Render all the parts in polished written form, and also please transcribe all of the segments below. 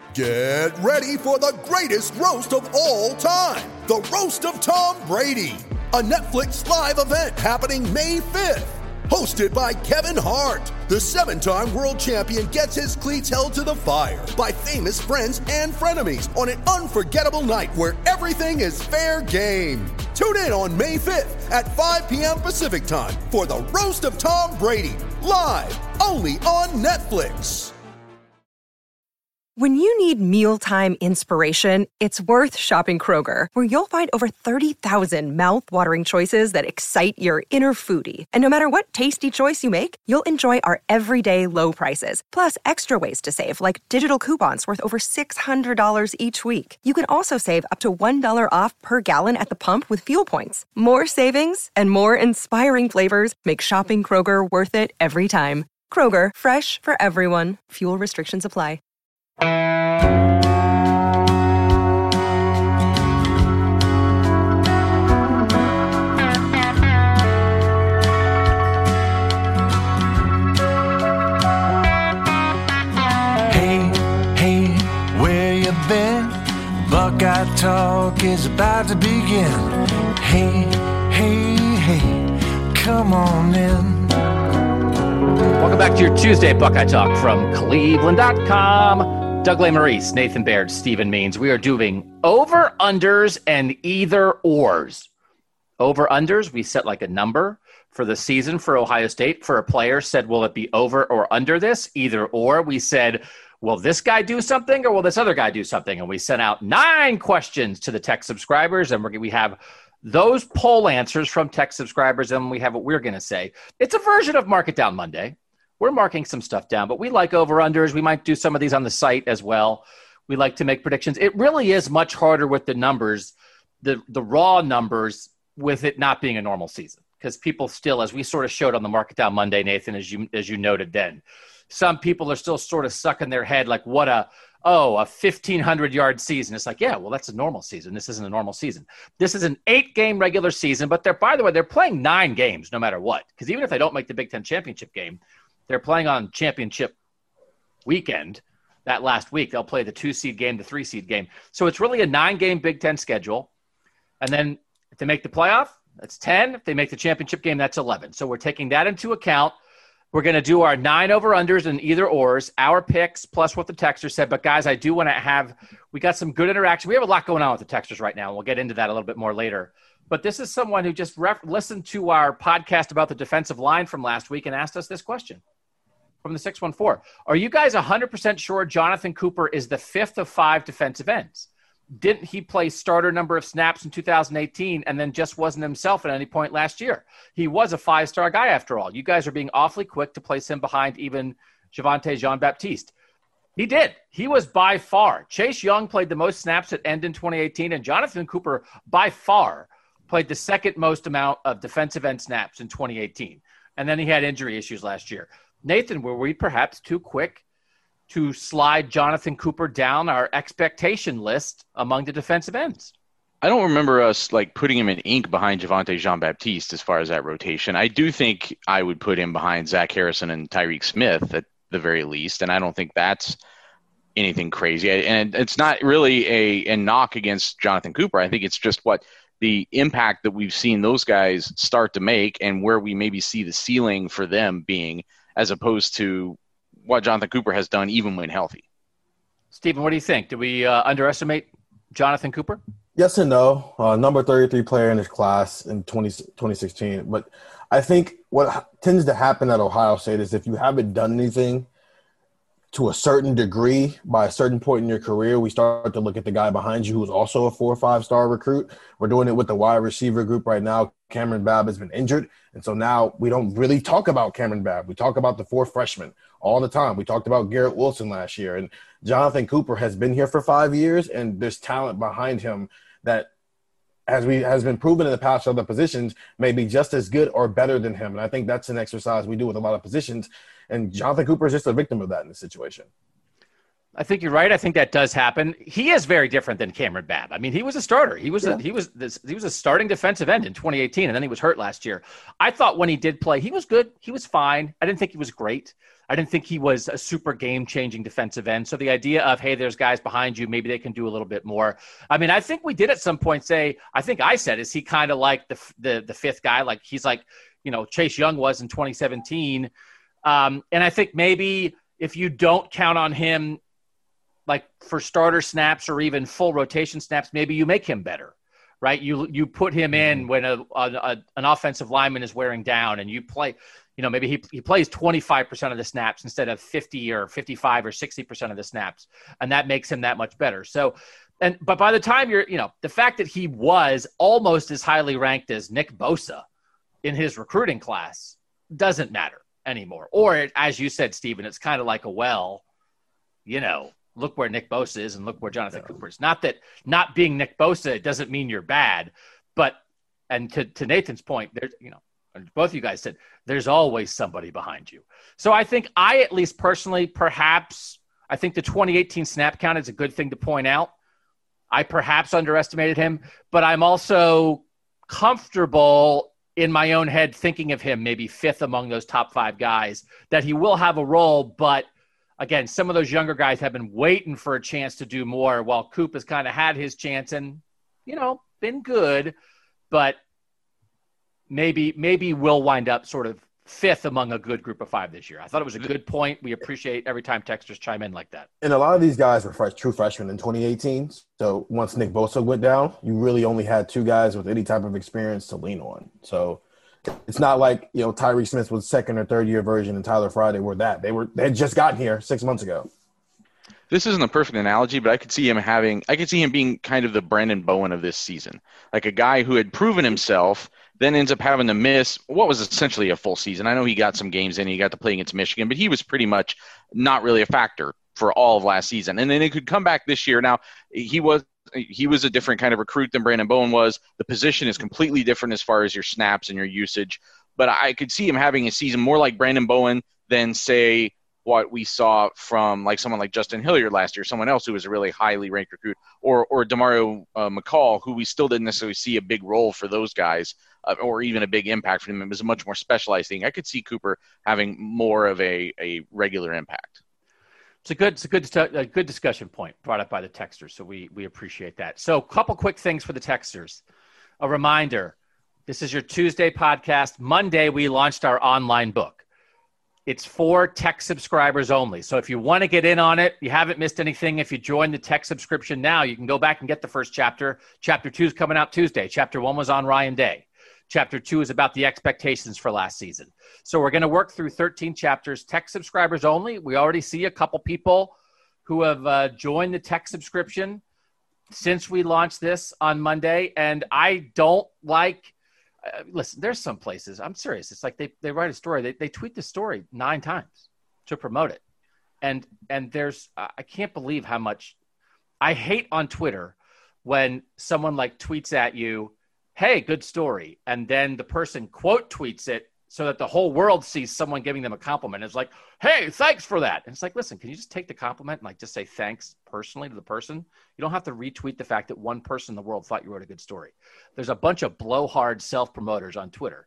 Get ready for the greatest roast of all time, the Roast of Tom Brady, a Netflix live event happening May 5th. Hosted by Kevin Hart, the 7-time world champion gets his cleats held to the fire by famous friends and frenemies on an unforgettable night where everything is fair game. Tune in on May 5th at 5 p.m. Pacific time for the Roast of Tom Brady, live only on Netflix. When you need mealtime inspiration, it's worth shopping Kroger, where you'll find over 30,000 mouth-watering choices that excite your inner foodie. And no matter what tasty choice you make, you'll enjoy our everyday low prices, plus extra ways to save, like digital coupons worth over $600 each week. You can also save up to $1 off per gallon at the pump with fuel points. More savings and more inspiring flavors make shopping Kroger worth it every time. Kroger, fresh for everyone. Fuel restrictions apply. Buckeye Talk is about to begin. Hey, come on in. Welcome back to your Tuesday Buckeye Talk from Cleveland.com. Doug Lesmerises, Nathan Baird, Stephen Means. We are doing over-unders and either-ors. Over-unders, we set like a number for the season for Ohio State. For a player, said, will it be over or under this? Either-or, we said, will this guy do something or will this other guy do something? And we sent out 9 questions to the tech subscribers, and we have those poll answers from tech subscribers, and we have what we're going to say. It's a version of Mark It Down Monday. We're marking some stuff down, but we like over-unders. We might do some of these on the site as well. We like to make predictions. It really is much harder with the numbers, the raw numbers, with it not being a normal season, because people still, as we sort of showed on the Mark It Down Monday, Nathan, as you noted then, some people are still sort of stuck in their head like, what a 1,500-yard season. It's like, yeah, well, that's a normal season. This isn't a normal season. This is an 8-game regular season, but by the way, they're playing 9 games no matter what, because even if they don't make the Big Ten championship game, they're playing on championship weekend. That last week, they'll play the 2-seed game, the 3-seed game. So it's really a 9-game Big Ten schedule. And then if they make the playoff, that's 10. If they make the championship game, that's 11. So we're taking that into account. We're going to do our 9 over-unders and either-ors, our picks, plus what the texter said. But, guys, I do want to we got some good interaction. We have a lot going on with the texters right now, and we'll get into that a little bit more later. But this is someone who just listened to our podcast about the defensive line from last week and asked us this question from the 614. Are you guys 100% sure Jonathan Cooper is the 5th of 5 defensive ends? Didn't he play starter number of snaps in 2018 and then just wasn't himself at any point last year? He was a 5-star guy after all. You guys are being awfully quick to place him behind even Javonte Jean-Baptiste. He did. He was by far. Chase Young played the most snaps at end in 2018, and Jonathan Cooper by far played the second most amount of defensive end snaps in 2018. And then he had injury issues last year. Nathan, were we perhaps too quick to slide Jonathan Cooper down our expectation list among the defensive ends? I don't remember us putting him in ink behind Javonte Jean-Baptiste as far as that rotation. I do think I would put him behind Zach Harrison and Tyreek Smith at the very least, and I don't think that's anything crazy. And it's not really a knock against Jonathan Cooper. I think it's just what the impact that we've seen those guys start to make and where we maybe see the ceiling for them being, as opposed to what Jonathan Cooper has done even when healthy. Stephen, what do you think? Do we underestimate Jonathan Cooper? Yes and no. Number 33 player in his class in 2016. But I think what tends to happen at Ohio State is if you haven't done anything to a certain degree by a certain point in your career, we start to look at the guy behind you who's also a 4 or 5-star recruit. We're doing it with the wide receiver group right now. Cameron Babb has been injured, and so now we don't really talk about Cameron Babb. We talk about the 4 freshmen all the time. We talked about Garrett Wilson last year, and Jonathan Cooper has been here for 5 years, and there's talent behind him that has been proven in the past other positions may be just as good or better than him. And I think that's an exercise we do with a lot of positions. And Jonathan Cooper is just a victim of that in this situation. I think you're right. I think that does happen. He is very different than Cameron Babb. I mean, he was a starter. He was a starting defensive end in 2018, and then he was hurt last year. I thought when he did play, he was good. He was fine. I didn't think he was great. I didn't think he was a super game-changing defensive end. So the idea of, hey, there's guys behind you, maybe they can do a little bit more. I mean, I think we did at some point say, I think I said, is he kind of like the fifth guy? Like he's like, Chase Young was in 2017. And I think maybe if you don't count on him, like for starter snaps or even full rotation snaps, maybe you make him better, right? You put him in when an offensive lineman is wearing down, and you play, maybe he plays 25% of the snaps instead of 50 or 55 or 60% of the snaps, and that makes him that much better. So, but by the time the fact that he was almost as highly ranked as Nick Bosa in his recruiting class doesn't matter anymore. Or as you said, Stephen, it's kind of like look where Nick Bosa is and look where Jonathan Cooper is. Not that not being Nick Bosa doesn't mean you're bad, but, and to Nathan's point, there's, both of you guys said, there's always somebody behind you. So I think at least personally, I think the 2018 snap count is a good thing to point out. I perhaps underestimated him, but I'm also comfortable in my own head thinking of him maybe fifth among those top 5 guys, that he will have a role, but again, some of those younger guys have been waiting for a chance to do more, while Coop has kind of had his chance and, been good, but maybe we'll wind up sort of fifth among a good group of 5 this year. I thought it was a good point. We appreciate every time texters chime in like that. And a lot of these guys were true freshmen in 2018. So once Nick Bosa went down, you really only had 2 guys with any type of experience to lean on. So it's not like, Tyreek Smith was second or third year version and Tyler Friday were that. They had just gotten here 6 months ago. This isn't a perfect analogy, but I could see him being kind of the Brandon Bowen of this season. Like a guy who had proven himself, then ends up having to miss what was essentially a full season. I know he got some games in, he got to play against Michigan, but he was pretty much not really a factor for all of last season. And then he could come back this year. Now, he was a different kind of recruit than Brandon Bowen was. The position is completely different as far as your snaps and your usage. But I could see him having a season more like Brandon Bowen than, say, what we saw from like someone like Justin Hilliard last year, someone else who was a really highly ranked recruit, or Demario McCall, who we still didn't necessarily see a big role for those guys or even a big impact for them. It was a much more specialized thing. I could see Cooper having more of a regular impact. It's a good discussion point brought up by the texters, so we appreciate that. So a couple quick things for the texters. A reminder, this is your Tuesday podcast. Monday, we launched our online book. It's for tech subscribers only. So if you want to get in on it, you haven't missed anything. If you join the tech subscription now, you can go back and get the first chapter. Chapter 2 is coming out Tuesday. Chapter 1 was on Ryan Day. Chapter 2 is about the expectations for last season. So we're going to work through 13 chapters, tech subscribers only. We already see a couple people who have joined the tech subscription since we launched this on Monday. And I don't like listen, there's some places, I'm serious. It's like they write a story. They tweet the story 9 times to promote it. And there's, I can't believe how much I hate on Twitter when someone like tweets at you, hey, good story. And then the person quote tweets it so that the whole world sees someone giving them a compliment. It's like, hey, thanks for that. And it's like, listen, can you just take the compliment and like just say thanks personally to the person? You don't have to retweet the fact that one person in the world thought you wrote a good story. There's a bunch of blowhard self-promoters on Twitter,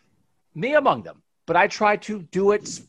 me among them. But I try to do it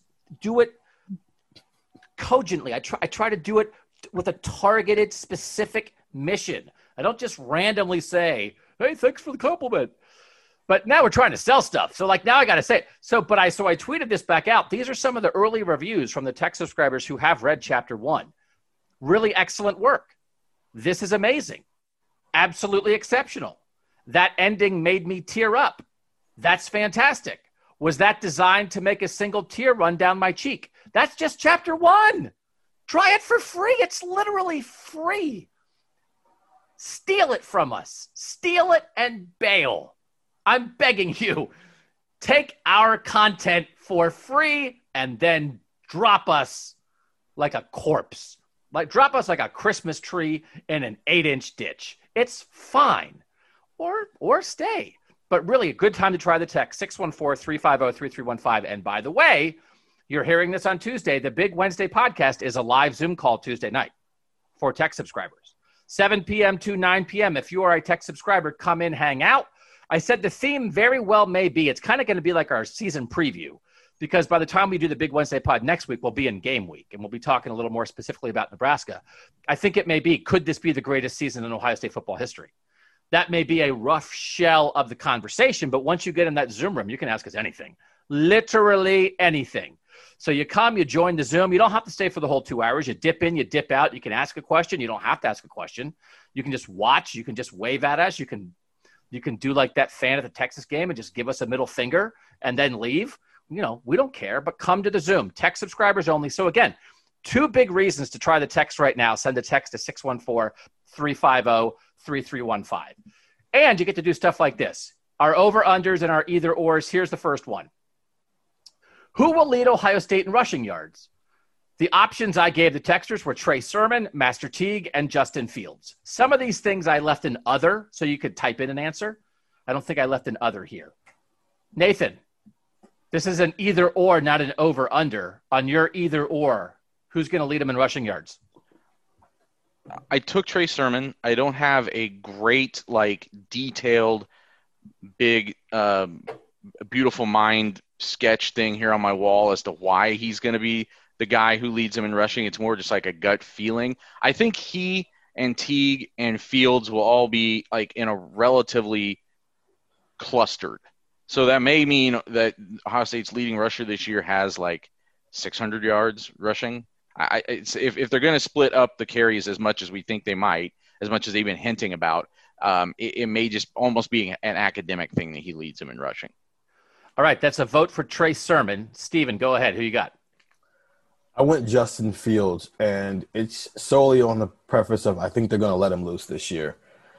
cogently. I try to do it with a targeted, specific mission. I don't just randomly say, hey, thanks for the compliment. But now we're trying to sell stuff. So like now I got to say it. So I tweeted this back out. These are some of the early reviews from the tech subscribers who have read chapter 1. Really excellent work. This is amazing. Absolutely exceptional. That ending made me tear up. That's fantastic. Was that designed to make a single tear run down my cheek? That's just chapter 1. Try it for free. It's literally free. Steal it from us. Steal it and bail. I'm begging you, take our content for free and then drop us like a corpse. Like drop us like a Christmas tree in an 8-inch ditch. It's fine. Or stay. But really a good time to try the tech, 614-350-3315. And by the way, you're hearing this on Tuesday. The Big Wednesday podcast is a live Zoom call Tuesday night for tech subscribers. 7 p.m. to 9 p.m. If you are a tech subscriber, come in, hang out. I said the theme very well may be, it's kind of going to be like our season preview, because by the time we do the Big Wednesday pod next week, we'll be in game week, and we'll be talking a little more specifically about Nebraska. I think it may be, could this be the greatest season in Ohio State football history? That may be a rough shell of the conversation, but once you get in that Zoom room, you can ask us anything, literally anything. So you come, you join the Zoom. You don't have to stay for the whole 2 hours. You dip in, you dip out. You can ask a question. You don't have to ask a question. You can just watch. You can just wave at us. You can do like that fan at the Texas game and just give us a middle finger and then leave. You know, we don't care, but come to the Zoom. Tech subscribers only. So again, 2 big reasons to try the text right now. Send a text to 614-350-3315. And you get to do stuff like this. Our over-unders and our either-ors. Here's the first one. Who will lead Ohio State in rushing yards? The options I gave the texters were Trey Sermon, Master Teague, and Justin Fields. Some of these things I left in other, so you could type in an answer. I don't think I left an other here. Nathan, this is an either-or, not an over-under. On your either-or, who's going to lead them in rushing yards? I took Trey Sermon. I don't have a great, detailed, big, beautiful mind sketch thing here on my wall as to why he's going to be the guy who leads them in rushing. It's more just like a gut feeling. I think he and Teague and Fields will all be in a relatively clustered. So that may mean that Ohio State's leading rusher this year has 600 yards rushing. If they're going to split up the carries as much as we think they might, as much as they've been hinting about, it may just almost be an academic thing that he leads them in rushing. All right, that's a vote for Trey Sermon. Steven, go ahead. Who you got? I went Justin Fields, and it's solely on the preface of I think they're going to let him loose this year.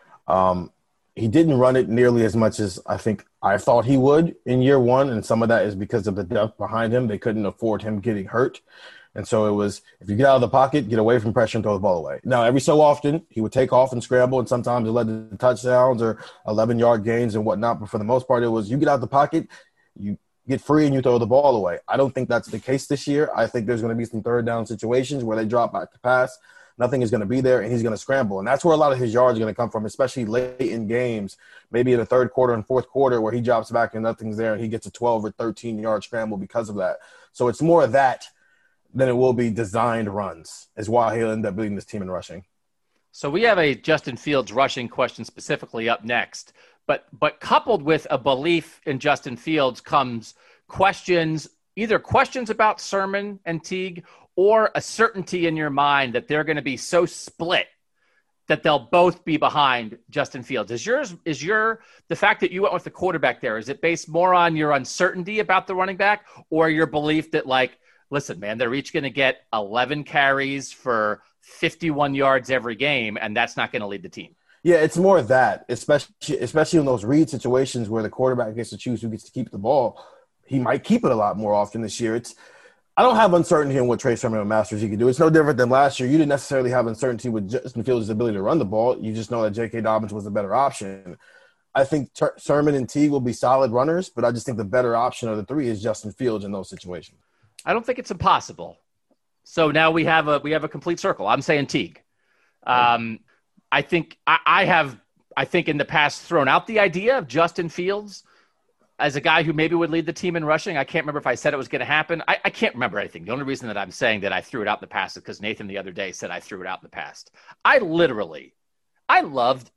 He didn't run it nearly as much as I think I thought he would in year one, and some of that is because of the depth behind him. They couldn't afford him getting hurt. And so it was, if you get out of the pocket, get away from pressure and throw the ball away. Now, every so often, he would take off and scramble, and sometimes it led to touchdowns or 11-yard gains and whatnot. But for the most part, it was you get out of the pocket, you get free, and you throw the ball away. I don't think that's the case this year. I think there's going to be some third down situations where they drop back to pass. Nothing is going to be there, and he's going to scramble. And that's where a lot of his yards are going to come from, especially late in games, maybe in the third quarter and fourth quarter where he drops back and nothing's there, and he gets a 12 or 13-yard scramble because of that. So it's more of that than it will be designed runs is why he'll end up leading this team in rushing. So we have a Justin Fields rushing question specifically up next. But coupled with a belief in Justin Fields comes either questions about Sermon and Teague or a certainty in your mind that they're going to be so split that they'll both be behind Justin Fields. Is the fact that you went with the quarterback there, is it based more on your uncertainty about the running back or your belief that listen, man, they're each going to get 11 carries for 51 yards every game, and that's not going to lead the team? Yeah, it's more of that, especially in those read situations where the quarterback gets to choose who gets to keep the ball. He might keep it a lot more often this year. I don't have uncertainty in what Trey Sermon and Masters he can do. It's no different than last year. You didn't necessarily have uncertainty with Justin Fields' ability to run the ball. You just know that J.K. Dobbins was a better option. I think Sermon and Teague will be solid runners, but I just think the better option of the three is Justin Fields in those situations. I don't think it's impossible. So now we have a complete circle. I'm saying Teague. I think I have in the past thrown out the idea of Justin Fields as a guy who maybe would lead the team in rushing. I can't remember if I said it was going to happen. I can't remember anything. The only reason that I'm saying that I threw it out in the past is because Nathan the other day said I threw it out in the past. I love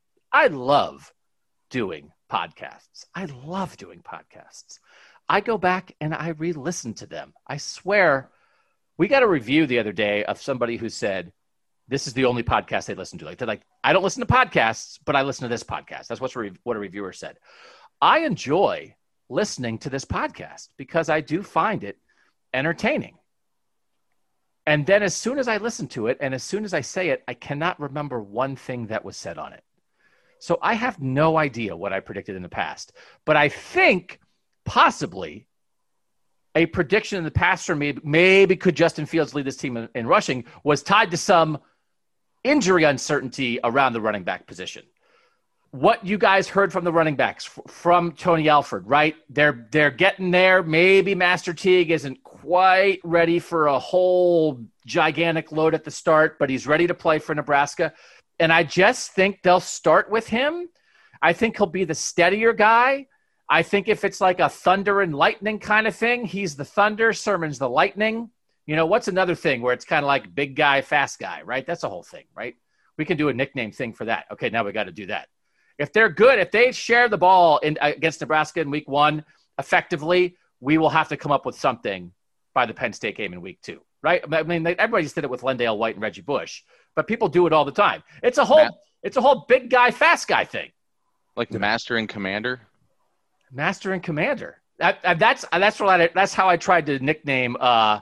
doing podcasts. I love doing podcasts. I go back and I re-listen to them. I swear, we got a review the other day of somebody who said, this is the only podcast they listen to. They're like, I don't listen to podcasts, but I listen to this podcast. That's what a reviewer said. I enjoy listening to this podcast because I do find it entertaining. And then as soon as I listen to it and as soon as I say it, I cannot remember one thing that was said on it. So I have no idea what I predicted in the past. But I think possibly a prediction in the past for me, maybe could Justin Fields lead this team in rushing, was tied to some injury uncertainty around the running back position. What you guys heard from the running backs, from Tony Alford, right? They're getting there. Maybe Master Teague isn't quite ready for a whole gigantic load at the start, but he's ready to play for Nebraska. And I just think they'll start with him. I think he'll be the steadier guy. I think if it's like a thunder and lightning kind of thing, he's the thunder, Sermon's the lightning. You know, what's another thing where it's kind of like big guy, fast guy, right? That's a whole thing, right? We can do a nickname thing for that. Okay, now we got to do that. If they're good, if they share the ball against Nebraska in week 1 effectively, we will have to come up with something by the Penn State game in week 2, right? I mean, everybody just did it with Lendale White and Reggie Bush, but people do it all the time. It's a whole big guy, fast guy thing. Like Master and Commander? Master and Commander. That's how I tried to nickname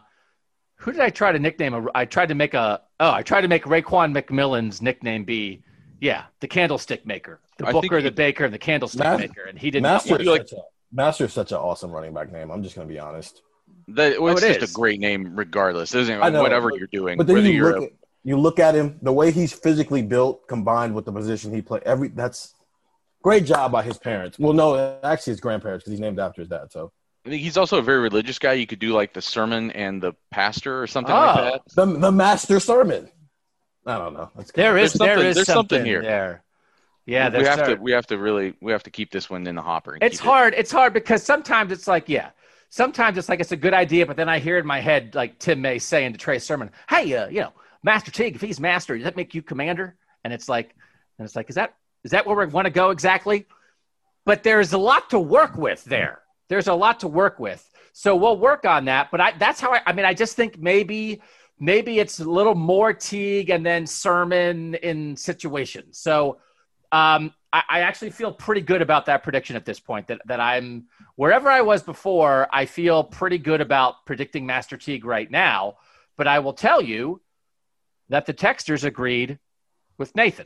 who did I try to nickname? I tried to make Raekwon McMillan's nickname be, the Candlestick Maker, the Booker, the Baker, and the Candlestick Maker, and he didn't. Master is such an awesome running back name. I'm just going to be honest. It's just a great name, regardless. Isn't it? Whatever you're doing, but then you look at him, the way he's physically built, combined with the position he played. That's great job by his parents. Well, no, actually his grandparents, because he's named after his dad. So I think he's also a very religious guy. You could do like the sermon and the pastor or something like that. The master sermon. I don't know. There's something here. There. Yeah, we have to keep this one in the hopper. It's hard because sometimes it's like, it's a good idea, but then I hear in my head like Tim May saying to Trey Sermon, "Hey, Master Teague, if he's master, does that make you commander?" And it's like, is that where we want to go exactly? But there's a lot to work with there. There's a lot to work with. So we'll work on that. But I just think maybe it's a little more Teague and then Sermon in situations. So I actually feel pretty good about that prediction at this point, that I'm wherever I was before. I feel pretty good about predicting Master Teague right now. But I will tell you that the texters agreed with Nathan.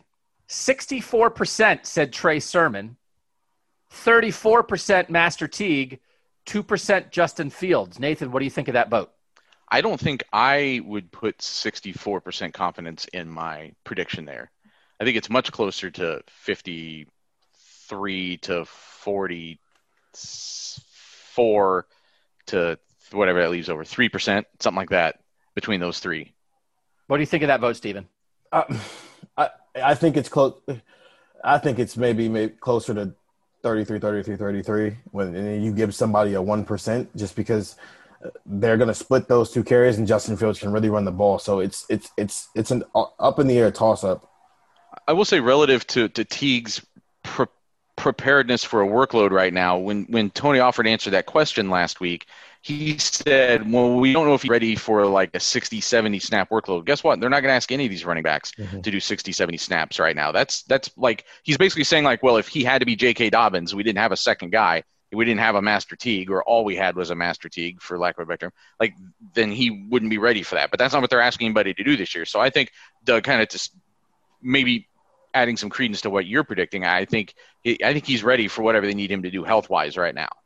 64% said Trey Sermon, 34% Master Teague, 2% Justin Fields. Nathan, what do you think of that vote? I don't think I would put 64% confidence in my prediction there. I think it's much closer to 53 to 44 to whatever that leaves over, 3%, something like that between those three. What do you think of that vote, Stephen? I think it's close. I think it's maybe closer to 33 when you give somebody a 1% just because they're going to split those two carries and Justin Fields can really run the ball. So it's an up in the air toss up. I will say relative to Teague's preparedness for a workload right now, when Tony Alford answered that question last week, he said, well, we don't know if he's ready for like a 60, 70 snap workload. Guess what? They're not going to ask any of these running backs to do 60, 70 snaps right now. That's like he's basically saying like, well, if he had to be J.K. Dobbins, we didn't have a second guy. We didn't have a Master Teague, or all we had was a Master Teague, for lack of a better term, like then he wouldn't be ready for that. But that's not what they're asking anybody to do this year. So I think Doug kind of just maybe adding some credence to what you're predicting. I think he's ready for whatever they need him to do health-wise right now.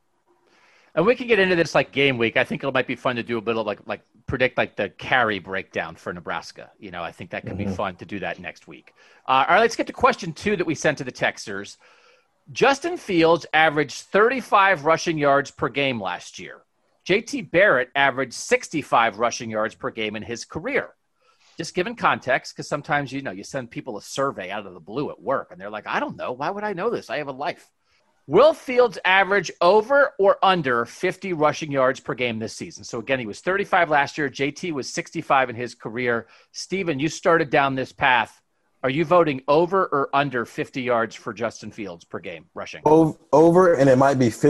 And we can get into this like game week. I think it might be fun to do a bit of like predict like the carry breakdown for Nebraska. I think that could be fun to do that next week. All right, let's get to question 2 that we sent to the texters. Justin Fields averaged 35 rushing yards per game last year. JT Barrett averaged 65 rushing yards per game in his career. Just given context, because sometimes, you send people a survey out of the blue at work, and they're like, I don't know. Why would I know this? I have a life. Will Fields average over or under 50 rushing yards per game this season? So, again, he was 35 last year. JT was 65 in his career. Steven, you started down this path. Are you voting over or under 50 yards for Justin Fields per game rushing? Over, and it might be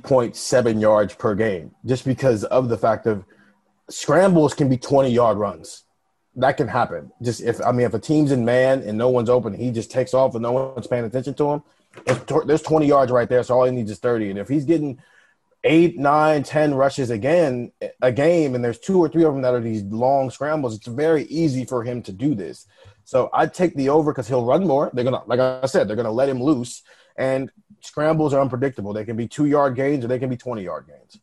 50.7 yards per game, just because of the fact of scrambles can be 20-yard runs. That can happen. If a team's in man and no one's open, he just takes off and no one's paying attention to him. There's 20 yards right there, so all he needs is 30. And if he's getting 8, 9, 10 rushes a game, and there's 2 or 3 of them that are these long scrambles, it's very easy for him to do this. So I'd take the over because he'll run more. They're gonna let him loose, and scrambles are unpredictable. They can be 2-yard gains or they can be 20-yard gains.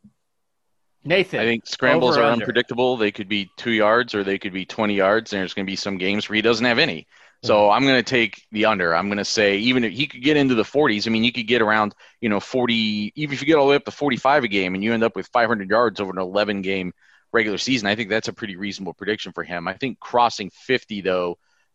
Nathan, I think scrambles are unpredictable. They could be 2 yards or they could be 20 yards. And there's going to be some games where he doesn't have any. So I'm going to take the under. I'm going to say even if he could get into the 40s, you could get around, 40, even if you get all the way up to 45 a game and you end up with 500 yards over an 11-game regular season. I think that's a pretty reasonable prediction for him. I think crossing 50, though,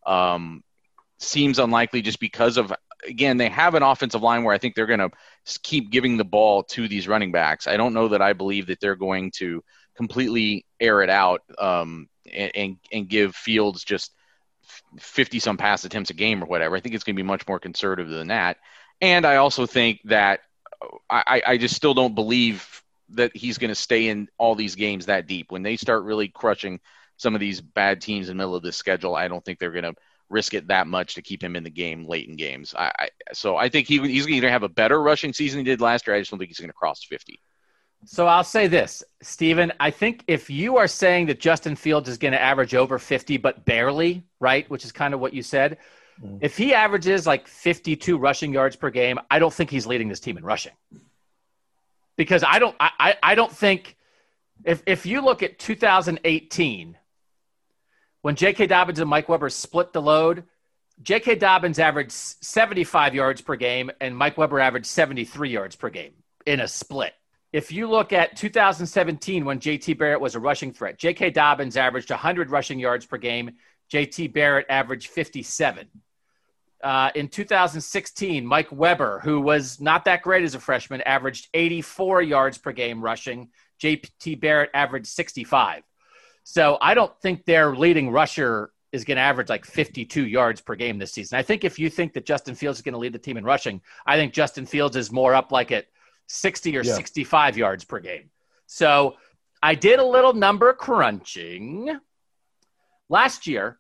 seems unlikely just because of, again, they have an offensive line where I think they're going to keep giving the ball to these running backs. I don't know that I believe that they're going to completely air it out and give Fields just 50-some pass attempts a game or whatever. I think it's going to be much more conservative than that. And I also think that I just still don't believe that he's going to stay in all these games that deep. When they start really crushing some of these bad teams in the middle of this schedule, I don't think they're going to risk it that much to keep him in the game late in games. So I think he's going to have a better rushing season he did last year. I just don't think he's going to cross 50. So I'll say this, Steven, I think if you are saying that Justin Fields is going to average over 50, but barely, right, which is kind of what you said, if he averages like 52 rushing yards per game, I don't think he's leading this team in rushing. Because I don't think if you look at 2018, when J.K. Dobbins and Mike Weber split the load, J.K. Dobbins averaged 75 yards per game and Mike Weber averaged 73 yards per game in a split. If you look at 2017, when J.T. Barrett was a rushing threat, J.K. Dobbins averaged 100 rushing yards per game. J.T. Barrett averaged 57. In 2016, Mike Weber, who was not that great as a freshman, averaged 84 yards per game rushing. J.T. Barrett averaged 65. So I don't think their leading rusher is going to average like 52 yards per game this season. I think if you think that Justin Fields is going to lead the team in rushing, I think Justin Fields is more up like at 60 or 65 yards per game. So I did a little number crunching. Last year,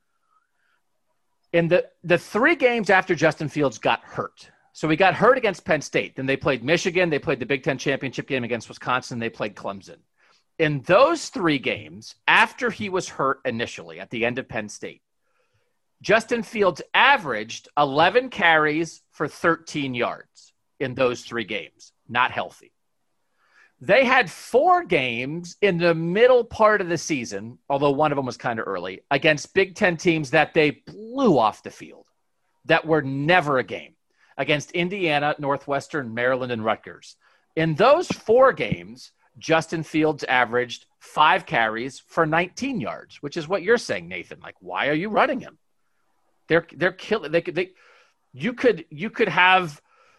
in the 3 games after Justin Fields got hurt, so he got hurt against Penn State. Then they played Michigan. They played the Big Ten championship game against Wisconsin. They played Clemson. In those 3 games, after he was hurt initially at the end of Penn State, Justin Fields averaged 11 carries for 13 yards in those 3 games. Not healthy. They had 4 games in the middle part of the season, although one of them was kind of early, against Big Ten teams that they blew off the field, that were never a game, against Indiana, Northwestern, Maryland, and Rutgers. In those 4 games, Justin Fields averaged 5 carries for 19 yards, which is what you're saying, Nathan. Like, why are you running him? They're killing. You could have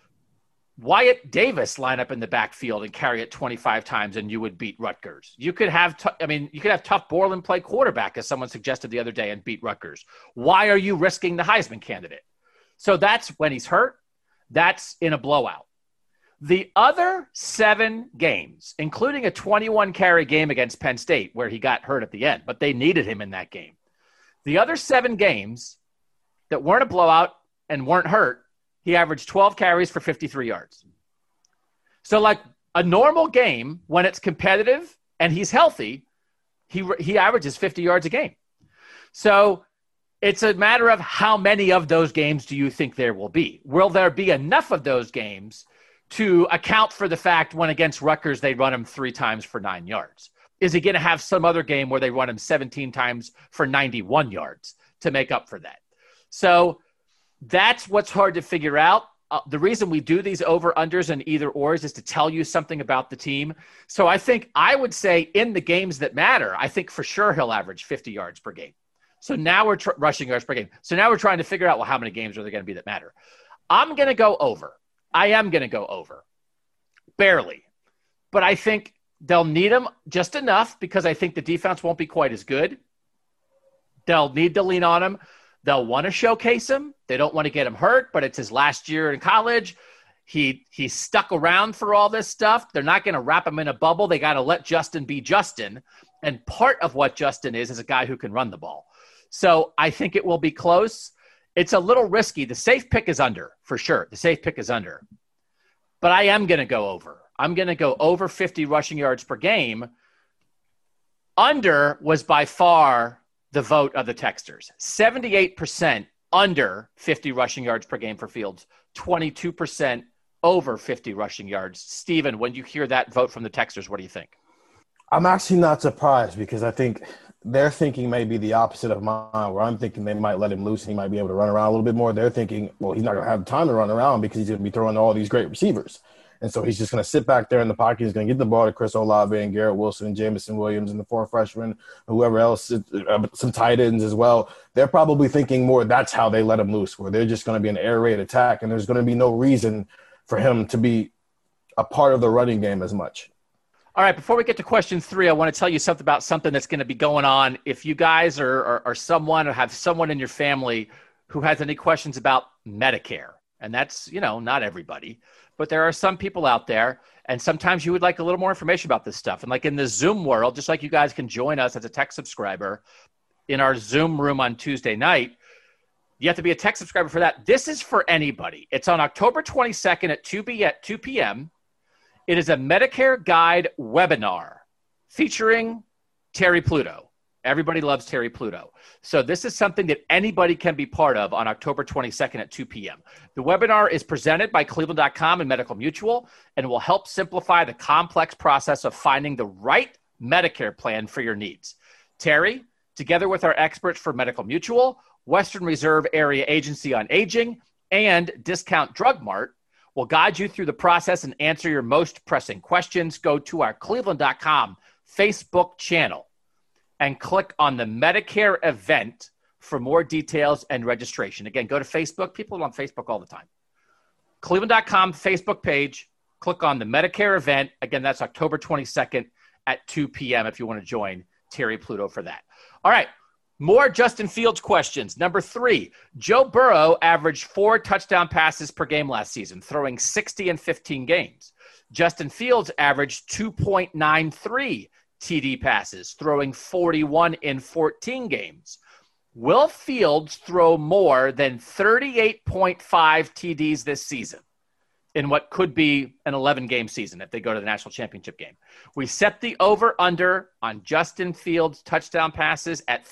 Wyatt Davis line up in the backfield and carry it 25 times and you would beat Rutgers. You could have Tuff Borland play quarterback, as someone suggested the other day, and beat Rutgers. Why are you risking the Heisman candidate? So that's when he's hurt. That's in a blowout. The other 7 games, including a 21 carry game against Penn State where he got hurt at the end, but they needed him in that game. The other 7 games that weren't a blowout and weren't hurt, he averaged 12 carries for 53 yards. So like a normal game, when it's competitive and he's healthy, he averages 50 yards a game. So it's a matter of how many of those games do you think there will be? Will there be enough of those games to account for the fact when against Rutgers they run him 3 times for 9 yards? Is he going to have some other game where they run him 17 times for 91 yards to make up for that? So that's what's hard to figure out. The reason we do these over-unders and either-ors is to tell you something about the team. So I would say in the games that matter, I think for sure he'll average 50 yards per game. So now we're rushing yards per game. So now we're trying to figure out, well, how many games are there going to be that matter? I'm going to go over. I am going to go over. Barely. But I think they'll need him just enough because I think the defense won't be quite as good. They'll need to lean on him. They'll want to showcase him. They don't want to get him hurt, but it's his last year in college. He's stuck around for all this stuff. They're not going to wrap him in a bubble. They got to let Justin be Justin. And part of what Justin is a guy who can run the ball. So I think it will be close. It's a little risky. The safe pick is under, for sure. The safe pick is under. But I am going to go over. I'm going to go over 50 rushing yards per game. Under was by far the vote of the texters. 78% under 50 rushing yards per game for Fields, 22% over 50 rushing yards. Steven, when you hear that vote from the texters, what do you think? I'm actually not surprised because I think they're thinking maybe the opposite of mine, where I'm thinking they might let him loose and he might be able to run around a little bit more. They're thinking, well, he's not going to have time to run around because he's going to be throwing to all these great receivers. And so he's just going to sit back there in the pocket. He's going to get the ball to Chris Olave and Garrett Wilson and Jamison Williams and the 4 freshmen, whoever else, some tight ends as well. They're probably thinking more that's how they let him loose, where they're just going to be an air raid attack, and there's going to be no reason for him to be a part of the running game as much. All right, before we get to question 3, I want to tell you something about something that's going to be going on. If you guys are someone or have someone in your family who has any questions about Medicare, and that's, not everybody, but there are some people out there, and sometimes you would like a little more information about this stuff. And like in the Zoom world, just like you guys can join us as a tech subscriber in our Zoom room on Tuesday night, you have to be a tech subscriber for that. This is for anybody. It's on October 22nd at 2 p.m. It is a Medicare Guide webinar featuring Terry Pluto. Everybody loves Terry Pluto. So this is something that anybody can be part of on October 22nd at 2 p.m. The webinar is presented by Cleveland.com and Medical Mutual and will help simplify the complex process of finding the right Medicare plan for your needs. Terry, together with our experts for Medical Mutual, Western Reserve Area Agency on Aging, and Discount Drug Mart, will guide you through the process and answer your most pressing questions. Go to our Cleveland.com Facebook channel and click on the Medicare event for more details and registration. Again, go to Facebook. People are on Facebook all the time. Cleveland.com Facebook page, click on the Medicare event. Again, that's October 22nd at 2 p.m. if you want to join Terry Pluto for that. All right, more Justin Fields questions. Number 3, Joe Burrow averaged 4 touchdown passes per game last season, throwing 60 in 15 games. Justin Fields averaged 2.93 TD passes, throwing 41 in 14 games. Will Fields throw more than 38.5 TDs this season in what could be an 11-game season if they go to the national championship game? We set the over-under on Justin Fields' touchdown passes at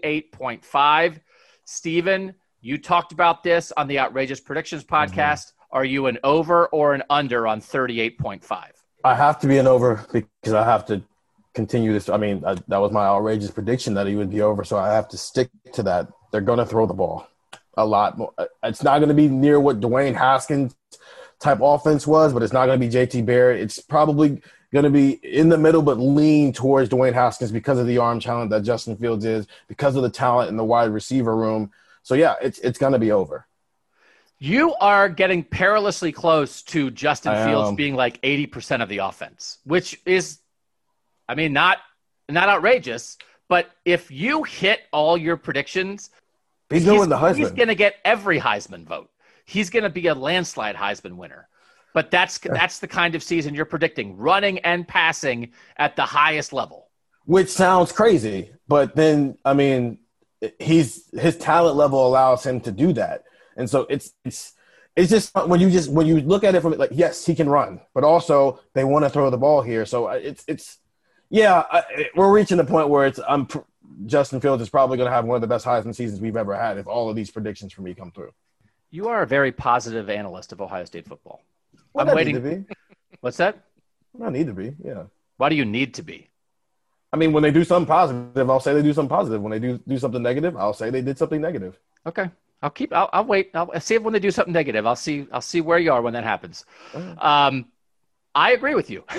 38.5. Steven, you talked about this on the Outrageous Predictions podcast. Mm-hmm. Are you an over or an under on 38.5? I have to be an over because I have to continue this. I mean, that was my outrageous prediction that he would be over, so I have to stick to that. They're going to throw the ball a lot more. It's not going to be near what Dwayne Haskins type offense was, but it's not going to be JT Barrett. It's probably going to be in the middle, but lean towards Dwayne Haskins because of the arm talent that Justin Fields is, because of the talent in the wide receiver room. So, yeah, it's going to be over. You are getting perilously close to Justin Fields being like 80% of the offense, which is, I mean, not outrageous, but if you hit all your predictions, he's going to get every Heisman vote. He's going to be a landslide Heisman winner. But that's the kind of season you're predicting, running and passing at the highest level. Which sounds crazy, but then, I mean, his talent level allows him to do that. And so it's just when you look at it from like, yes, he can run, but also they want to throw the ball here. So we're reaching the point where Justin Fields is probably going to have one of the best Heisman seasons we've ever had if all of these predictions for me come through. You are a very positive analyst of Ohio State football. I'm waiting to be. What's that? I need to be. Yeah. Why do you need to be? I mean, when they do something positive, I'll say they do something positive. When they do something negative, I'll say they did something negative. Okay. I'll wait. I'll see if when they do something negative. I'll see where you are when that happens. I agree with you.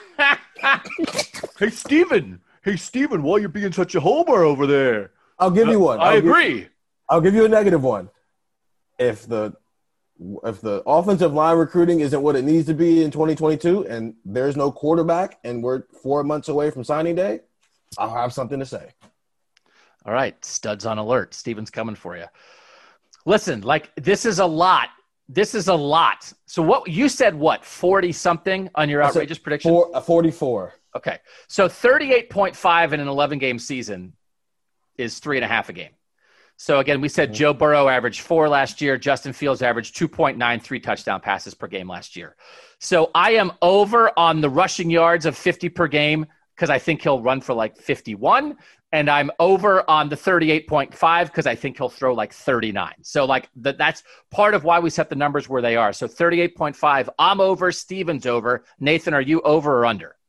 Hey, Steven, why are you being such a homer over there? I'll give you one. I agree. I'll give you a negative one. If the offensive line recruiting isn't what it needs to be in 2022 and there's no quarterback and we're 4 months away from signing day, I'll have something to say. All right. Studs on alert. Steven's coming for you. Listen, this is a lot. So what you said, 40 something on your outrageous prediction? 44. Okay. So 38.5 in an 11-game season is 3.5 a game. So again, we said Joe Burrow averaged 4 last year. Justin Fields averaged 2.93 touchdown passes per game last year. So I am over on the rushing yards of 50 per game because I think he'll run for 51. And I'm over on the 38.5 because I think he'll throw 39. So that's part of why we set the numbers where they are. So 38.5, I'm over, Steven's over. Nathan, are you over or under?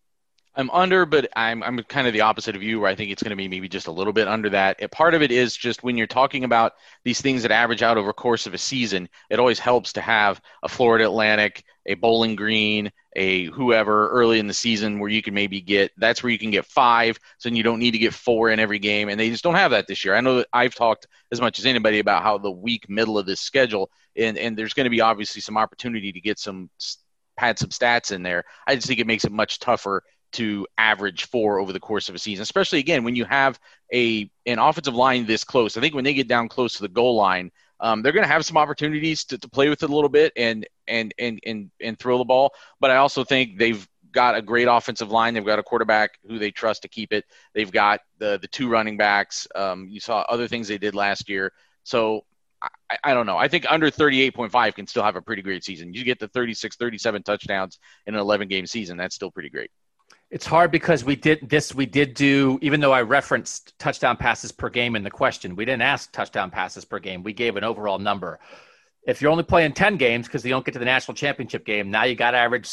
I'm under, but I'm kind of the opposite of you, where I think it's going to be maybe just a little bit under that. Part of it is just when you're talking about these things that average out over the course of a season, it always helps to have a Florida Atlantic, a Bowling Green, a whoever early in the season where you can maybe that's where you can get 5, so then you don't need to get 4 in every game, and they just don't have that this year. I know that I've talked as much as anybody about how the weak middle of this schedule, and there's going to be obviously some opportunity to get pad some stats in there. I just think it makes it much tougher to average 4 over the course of a season, especially again when you have an offensive line this close. I think when they get down close to the goal line, they're going to have some opportunities to play with it a little bit and throw the ball. But I also think they've got a great offensive line. They've got a quarterback who they trust to keep it. They've got the 2 running backs. You saw other things they did last year. So I don't know. I think under 38.5 can still have a pretty great season. You get the 36, 37 touchdowns in an 11-game season. That's still pretty great. It's hard because we did do, even though I referenced touchdown passes per game in the question, we didn't ask touchdown passes per game. We gave an overall number. If you're only playing 10 games because you don't get to the national championship game, now you got to average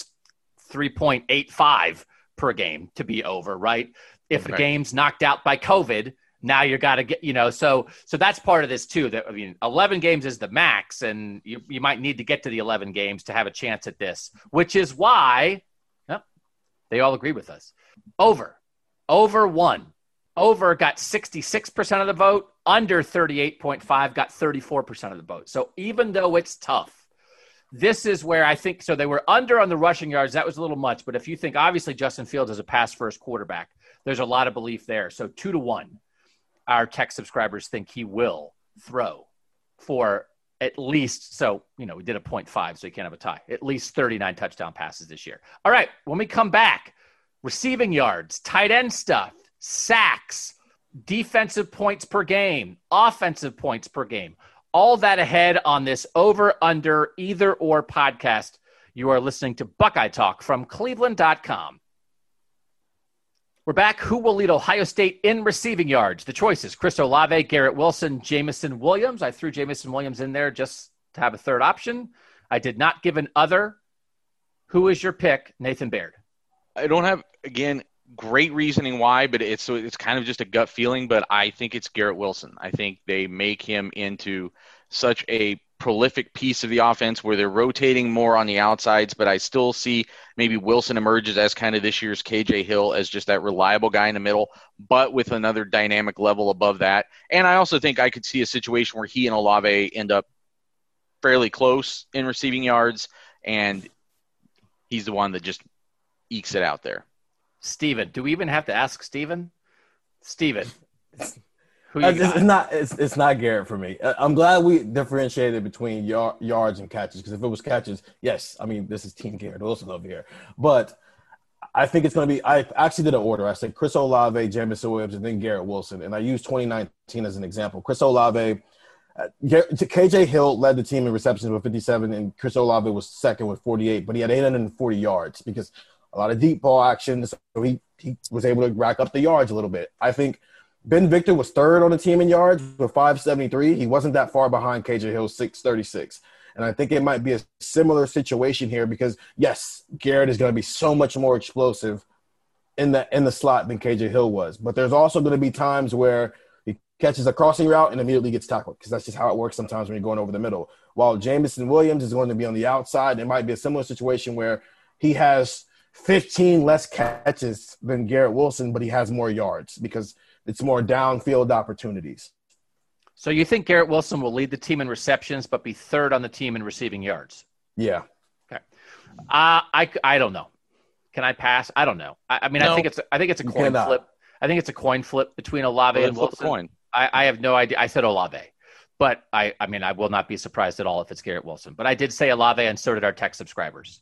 3.85 per game to be over, right? If the game's knocked out by COVID, now you got to get, so that's part of this too. That 11 games is the max, and you might need to get to the 11 games to have a chance at this, which is why they all agree with us. Over won. Over got 66% of the vote. Under 38.5 got 34% of the vote. So even though it's tough, this is where I think, so they were under on the rushing yards. That was a little much. But if you think, obviously, Justin Fields is a pass-first quarterback, there's a lot of belief there. So 2-1, our tech subscribers think he will throw for at least, so, we did a 0.5, so you can't have a tie. At least 39 touchdown passes this year. All right, when we come back, receiving yards, tight end stuff, sacks, defensive points per game, offensive points per game. All that ahead on this Over, Under, Either, Or podcast. You are listening to Buckeye Talk from Cleveland.com. We're back. Who will lead Ohio State in receiving yards? The choices: Chris Olave, Garrett Wilson, Jameson Williams. I threw Jameson Williams in there just to have a third option. I did not give an other. Who is your pick, Nathan Baird? I don't have, again, great reasoning why, but it's kind of just a gut feeling, but I think it's Garrett Wilson. I think they make him into such a prolific piece of the offense where they're rotating more on the outsides, but I still see maybe Wilson emerges as kind of this year's KJ Hill, as just that reliable guy in the middle, but with another dynamic level above that. And I also think I could see a situation where he and Olave end up fairly close in receiving yards, and he's the one that just ekes it out there. Steven, do we even have to ask Steven? Steven. It's not Garrett for me. I'm glad we differentiated between yards and catches, because if it was catches, yes, this is Team Garrett Wilson over here. But I think it's going to be – I actually did an order. I said Chris Olave, Jameson Williams, and then Garrett Wilson. And I used 2019 as an example. Chris Olave KJ Hill led the team in receptions with 57, and Chris Olave was second with 48, but he had 840 yards because a lot of deep ball action, so he was able to rack up the yards a little bit. I think Ben Victor was third on the team in yards with 573. He wasn't that far behind KJ Hill, 636. And I think it might be a similar situation here because, yes, Garrett is going to be so much more explosive in the slot than KJ Hill was. But there's also going to be times where he catches a crossing route and immediately gets tackled, because that's just how it works sometimes when you're going over the middle. While Jameson Williams is going to be on the outside, it might be a similar situation where he has 15 less catches than Garrett Wilson, but he has more yards because it's more downfield opportunities. So you think Garrett Wilson will lead the team in receptions but be third on the team in receiving yards? Yeah. Okay. I don't know. Can I pass? I don't know. I mean, no. I think it's a coin flip. I think it's a coin flip between Olave and Wilson. Coin. I have no idea. I said Olave, but I mean, I will not be surprised at all if it's Garrett Wilson. But I did say Olave, and so did our tech subscribers.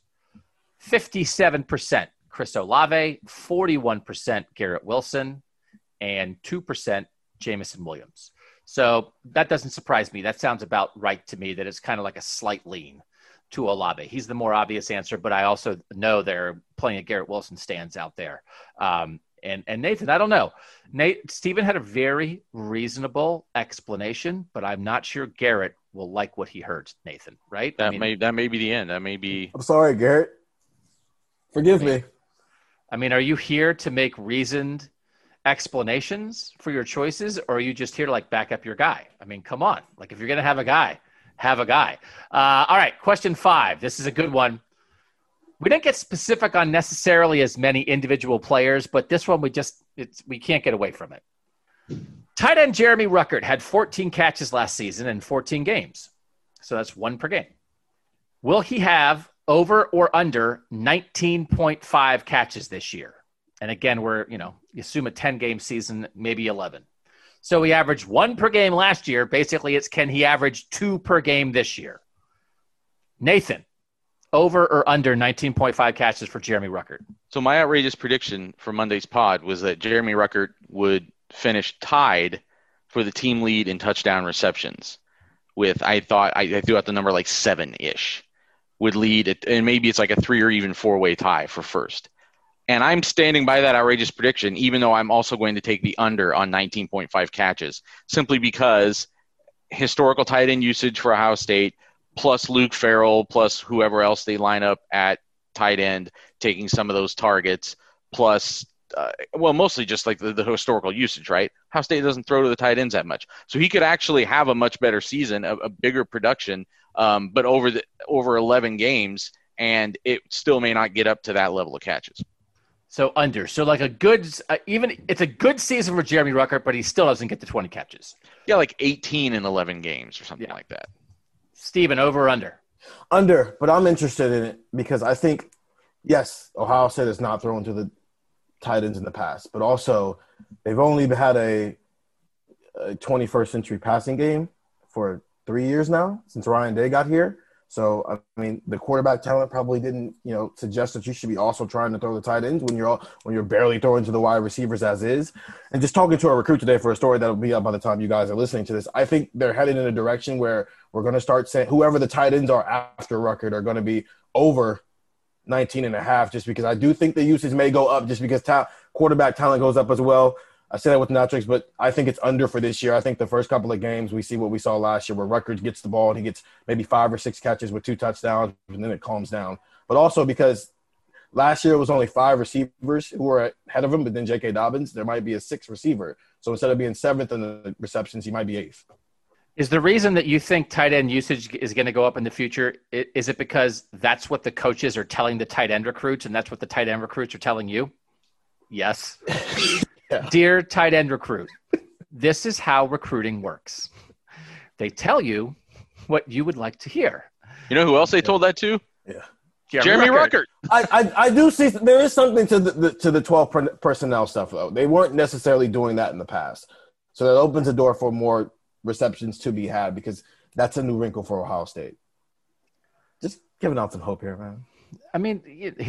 57% Chris Olave, 41% Garrett Wilson, and 2% Jameson Williams. So that doesn't surprise me. That sounds about right to me, that it's kind of like a slight lean to Olave. He's the more obvious answer, but I also know they're playing a Garrett Wilson stands out there. And Nathan, I don't know. Steven had a very reasonable explanation, but I'm not sure Garrett will like what he heard, Nathan, right? That may be the end. That may be. I'm sorry, Garrett. Forgive me. I mean, are you here to make reasoned explanations for your choices, or are you just here to like back up your guy? I mean, come on. Like if you're going to have a guy, have a guy. All right. Question 5. This is a good one. We didn't get specific on necessarily as many individual players, but this one we can't get away from it. Tight end Jeremy Ruckert had 14 catches last season in 14 games. So that's 1 per game. Will he have over or under 19.5 catches this year? And again, you assume a 10-game season, maybe 11. So he averaged 1 per game last year. Basically, it's can he average 2 per game this year? Nathan, over or under 19.5 catches for Jeremy Ruckert? So my outrageous prediction for Monday's pod was that Jeremy Ruckert would finish tied for the team lead in touchdown receptions with, I threw out the number like 7-ish, would lead it, and maybe it's like a 3 or even 4-way tie for first. And I'm standing by that outrageous prediction, even though I'm also going to take the under on 19.5 catches, simply because historical tight end usage for Ohio State, plus Luke Farrell, plus whoever else they line up at tight end, taking some of those targets, plus, mostly just like the historical usage, right? Ohio State doesn't throw to the tight ends that much. So he could actually have a much better season, a bigger production, but over 11 games, and it still may not get up to that level of catches. So under. So like it's a good season for Jeremy Ruckert, but he still doesn't get to 20 catches. Yeah, like 18 in 11 games or something like that. Steven, over or under? Under, but I'm interested in it because I think, yes, Ohio State has not thrown to the tight ends in the past, but also they've only had a 21st century passing game for 3 years now since Ryan Day got here. So, I mean, the quarterback talent probably didn't, suggest that you should be also trying to throw the tight ends when you're barely throwing to the wide receivers as is. And just talking to a recruit today for a story that'll be up by the time you guys are listening to this, I think they're headed in a direction where we're going to start saying whoever the tight ends are after Ruckert are going to be over 19.5, just because I do think the usage may go up just because quarterback talent goes up as well. I say that with Natrix, but I think it's under for this year. I think the first couple of games we see what we saw last year where Ruckert gets the ball and he gets maybe 5 or 6 catches with 2 touchdowns, and then it calms down. But also because last year it was only 5 receivers who were ahead of him, but then J.K. Dobbins, there might be a 6th receiver. So instead of being 7th in the receptions, he might be 8th. Is the reason that you think tight end usage is going to go up in the future, is it because that's what the coaches are telling the tight end recruits and that's what the tight end recruits are telling you? Yes. Yeah. Dear tight end recruit, this is how recruiting works. They tell you what you would like to hear. You know who else they told that to? Yeah. Jeremy Ruckert. I do see there is something to the 12 personnel stuff, though. They weren't necessarily doing that in the past. So that opens the door for more receptions to be had because that's a new wrinkle for Ohio State. Just giving out some hope here, man. I mean,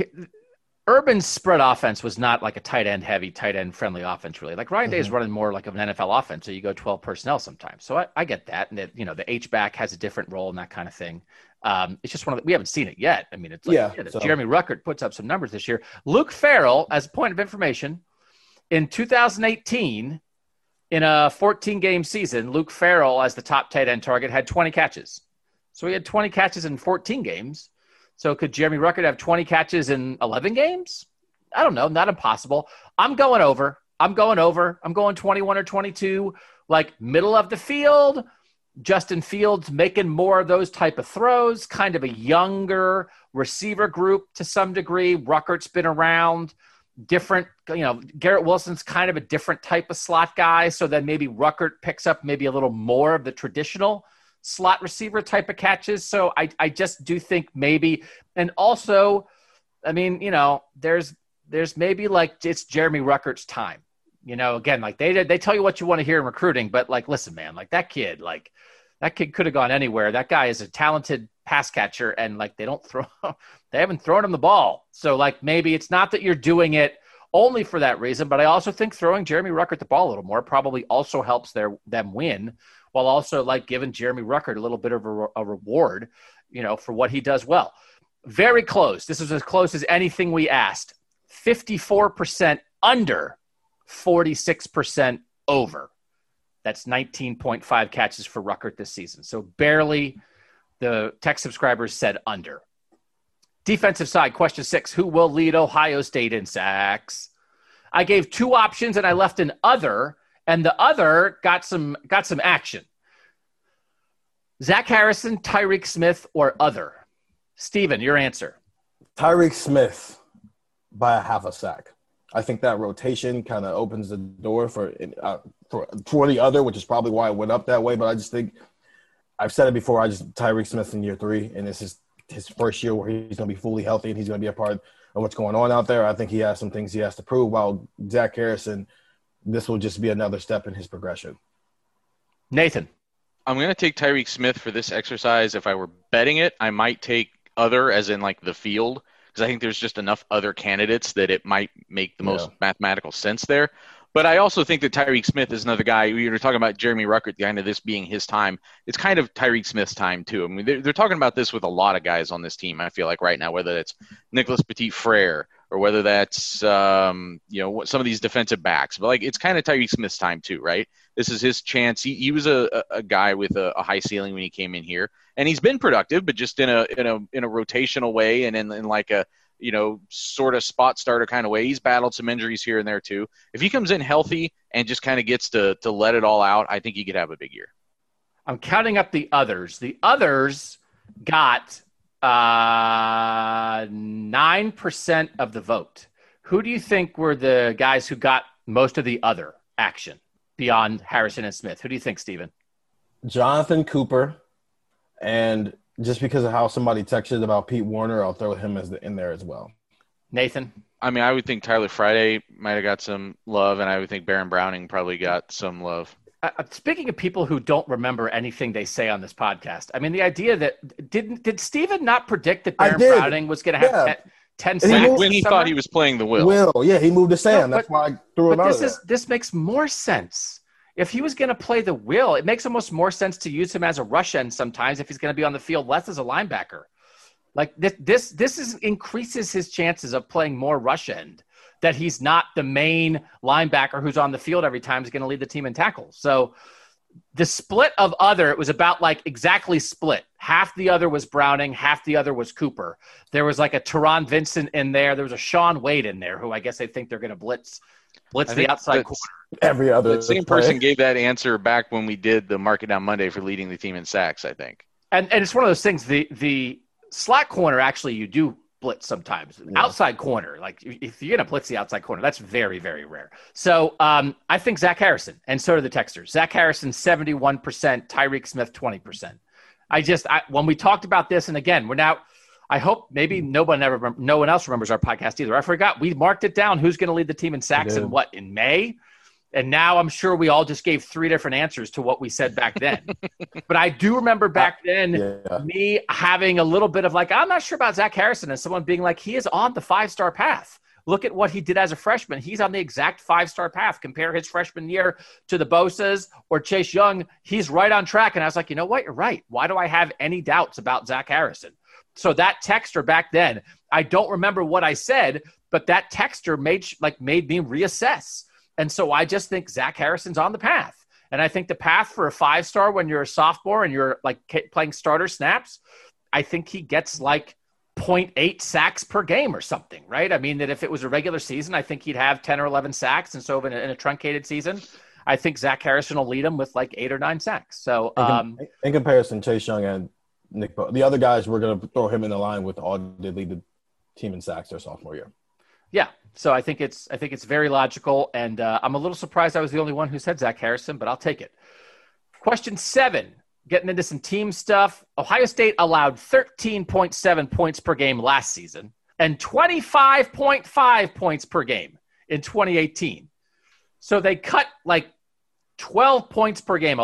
Urban's spread offense was not like a tight end heavy, tight end friendly offense, really. Like Ryan Day is running more like of an NFL offense, so you go 12 personnel sometimes. So I get that. And that, the H-back has a different role and that kind of thing. It's just we haven't seen it yet. I mean, it's like, Jeremy Ruckert puts up some numbers this year. Luke Farrell, as a point of information, in 2018, in a 14-game season, Luke Farrell, as the top tight end target, had 20 catches. So he had 20 catches in 14 games. So could Jeremy Ruckert have 20 catches in 11 games? I don't know. Not impossible. I'm going over. I'm going 21 or 22, like middle of the field. Justin Fields making more of those type of throws, kind of a younger receiver group to some degree. Ruckert's been around. Different, Garrett Wilson's kind of a different type of slot guy. So then maybe Ruckert picks up maybe a little more of the traditional slot receiver type of catches. So I just do think maybe, and also, I mean, there's maybe like it's Jeremy Ruckert's time, again, like they tell you what you want to hear in recruiting, but like, listen, man, like that kid could have gone anywhere. That guy is a talented pass catcher and like they haven't thrown him the ball. So like, maybe it's not that you're doing it only for that reason, but I also think throwing Jeremy Ruckert the ball a little more probably also helps them win, while also like giving Jeremy Ruckert a little bit of a reward, for what he does well. Very close. This is as close as anything we asked. 54% under, 46% over. That's 19.5 catches for Ruckert this season. So barely the tech subscribers said under. Defensive side, question 6. Who will lead Ohio State in sacks? I gave 2 options and I left an other, and the other got some action. Zach Harrison, Tyreek Smith, or other? Steven, your answer. Tyreek Smith by a half a sack. I think that rotation kind of opens the door for the other, which is probably why it went up that way. But I just think I've said it before. Tyreek Smith in year 3, and this is his first year where he's going to be fully healthy and he's going to be a part of what's going on out there. I think he has some things he has to prove. While Zach Harrison, this will just be another step in his progression. Nathan. I'm going to take Tyreek Smith for this exercise. If I were betting it, I might take other as in like the field, because I think there's just enough other candidates that it might make the most mathematical sense there. But I also think that Tyreek Smith is another guy. We were talking about Jeremy Ruckert, kind of this being his time. It's kind of Tyreek Smith's time too. I mean, they're talking about this with a lot of guys on this team, I feel like right now, whether that's Nicholas Petit-Frere or whether that's some of these defensive backs. But like it's kind of Tyreek Smith's time too, right? This is his chance. He was a guy with a high ceiling when he came in here, and he's been productive, but just in a rotational way and in like a sort of spot starter kind of way. He's battled some injuries here and there too. If he comes in healthy and just kind of gets to let it all out, I think he could have a big year. I'm counting up the others. The others got 9% of the vote. Who do you think were the guys who got most of the other action beyond Harrison and Smith? Who do you think, Steven? Jonathan Cooper, and just because of how somebody texted about Pete Werner, I'll throw him in there as well. Nathan? I mean, I would think Tyler Friday might have got some love, and I would think Baron Browning probably got some love. Speaking of people who don't remember anything they say on this podcast, I mean, the idea that did Steven not predict that Baron Browning was going to have 10 sacks when he thought he was playing the will? He moved to Sam. That's why I threw him out of there. This makes more sense. If he was going to play the will, it makes almost more sense to use him as a rush end sometimes if he's going to be on the field less as a linebacker. Like this increases his chances of playing more rush end, that he's not the main linebacker who's on the field every time is going to lead the team in tackles. So the split of other, it was about like exactly split. Half the other was Browning, half the other was Cooper. There was like a Teron Vincent in there. There was a Sean Wade in there who I guess they think they're going to blitz the outside corner. Every other the same person gave that answer back when we did the Mark It Down Monday for leading the team in sacks, I think. And it's one of those things, the slot corner, actually, you do blitz sometimes. Yeah. Outside corner, like if you're going to blitz the outside corner, that's very, very rare. So I think Zach Harrison, and so do the texters. Zach Harrison, 71%, Tyreek Smith, 20%. When we talked about this, and again, we're now – I hope maybe no one else remembers our podcast either. I forgot. We marked it down. Who's going to lead the team in sacks in May? And now I'm sure we all just gave 3 different answers to what we said back then. But I do remember back then me having a little bit of like, I'm not sure about Zach Harrison, and someone being like, he is on the 5-star path. Look at what he did as a freshman. He's on the exact 5-star path. Compare his freshman year to the Bosas or Chase Young. He's right on track. And I was like, you know what? You're right. Why do I have any doubts about Zach Harrison? So that texter back then, I don't remember what I said, but that texter made me reassess. And so I just think Zach Harrison's on the path. And I think the path for a 5-star when you're a sophomore and you're like playing starter snaps, I think he gets like 0.8 sacks per game or something, right? I mean, that if it was a regular season, I think he'd have 10 or 11 sacks. And so in a truncated season, I think Zach Harrison will lead him with like 8 or 9 sacks. So in comparison, Chase Young and Nick, the other guys, we're going to throw him in the line with all did lead the team in sacks their sophomore year. Yeah. So I think it's very logical. And I'm a little surprised I was the only one who said Zach Harrison, but I'll take it. Question 7, getting into some team stuff. Ohio State allowed 13.7 points per game last season and 25.5 points per game in 2018. So they cut like 12 points per game,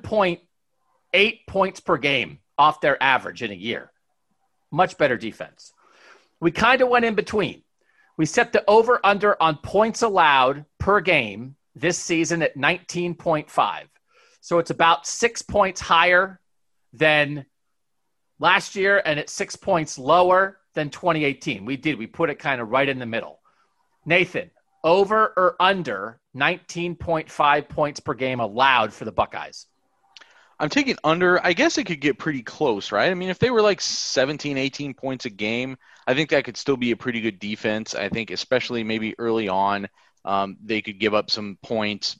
11.8 points per game off their average in a year. Much better defense. We kind of went in between. We set the over-under on points allowed per game this season at 19.5. So it's about 6 points higher than last year, and it's 6 points lower than 2018. We put it kind of right in the middle. Nathan, over or under 19.5 points per game allowed for the Buckeyes? I'm taking under. I guess it could get pretty close, right? I mean, if they were like 17, 18 points a game, I think that could still be a pretty good defense. I think especially maybe early on, they could give up some points,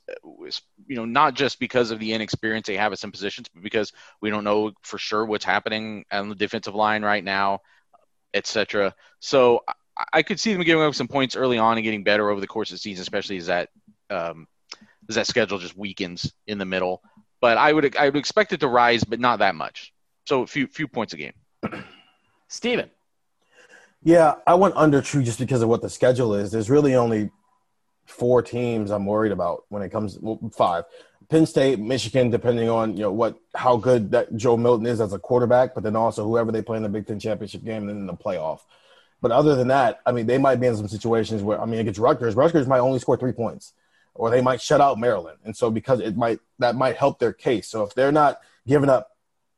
not just because of the inexperience they have at some positions, but because we don't know for sure what's happening on the defensive line right now, etc. So I could see them giving up some points early on and getting better over the course of the season, especially as that schedule just weakens in the middle. But I would expect it to rise, but not that much. So a few points a game. Steven. Yeah, I went under true just because of what the schedule is. There's really only 4 teams I'm worried about when it comes – 5. Penn State, Michigan, depending on how good that Joe Milton is as a quarterback, but then also whoever they play in the Big Ten championship game and then in the playoff. But other than that, I mean, they might be in some situations where – against Rutgers might only score 3 points. Or they might shut out Maryland. And so because that might help their case. So if they're not giving up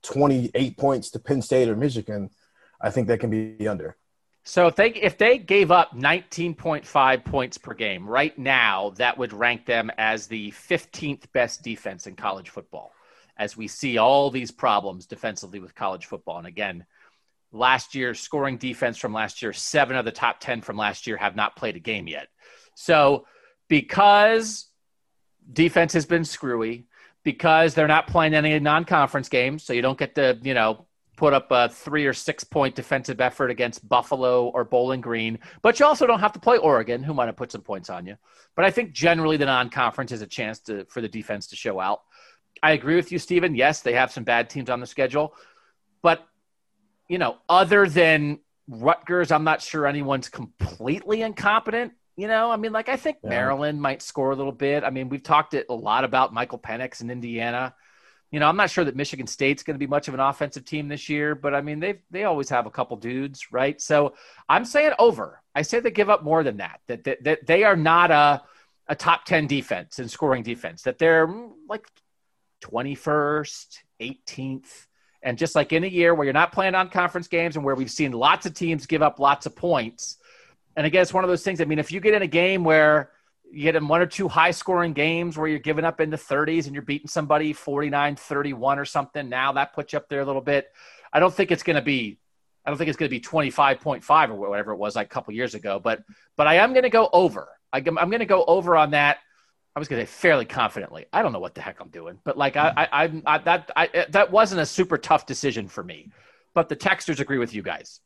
28 points to Penn State or Michigan, I think they can be under. So if they gave up 19.5 points per game right now, that would rank them as the 15th best defense in college football, as we see all these problems defensively with college football. And again, last year's scoring defense from last year, 7 of the top 10 from last year have not played a game yet. So because defense has been screwy, because they're not playing any non-conference games, so you don't get to, put up a 3 or 6 point defensive effort against Buffalo or Bowling Green, but you also don't have to play Oregon, who might have put some points on you. But I think generally the non-conference is a chance for the defense to show out. I agree with you, Stephen. Yes, they have some bad teams on the schedule, but, other than Rutgers, I'm not sure anyone's completely incompetent. I think Maryland might score a little bit. We've talked a lot about Michael Penix in Indiana. I'm not sure that Michigan State's going to be much of an offensive team this year, but they always have a couple dudes, right? So I'm saying over. I say they give up more than that. That they are not a top 10 defense and scoring defense. That they're like 21st, 18th, and just like in a year where you're not playing on conference games and where we've seen lots of teams give up lots of points. And again, it's one of those things. If you get in a game where you get in 1 or 2 high-scoring games where you're giving up in the 30s and you're beating somebody 49-31 or something, now that puts you up there a little bit. I don't think it's going to be 25.5 or whatever it was like a couple years ago. But I am going to go over. I'm going to go over on that. I was going to say fairly confidently. I don't know what the heck I'm doing, but that wasn't a super tough decision for me. But the texters agree with you guys.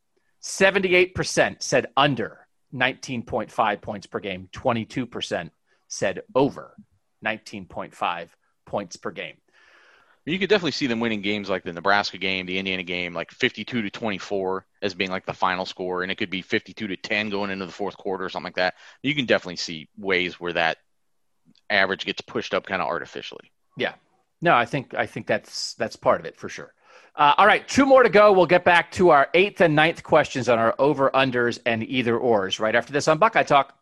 78% said under 19.5 points per game. 22% said over 19.5 points per game. You could definitely see them winning games like the Nebraska game, the Indiana game, like 52-24 as being like the final score, and it could be 52-10 going into the fourth quarter or something like that. You can definitely see ways where that average gets pushed up kind of artificially. Yeah. No, I think that's part of it for sure. All right, 2 more to go. We'll get back to our 8th and 9th questions on our over-unders and either-ors right after this on Buckeye Talk.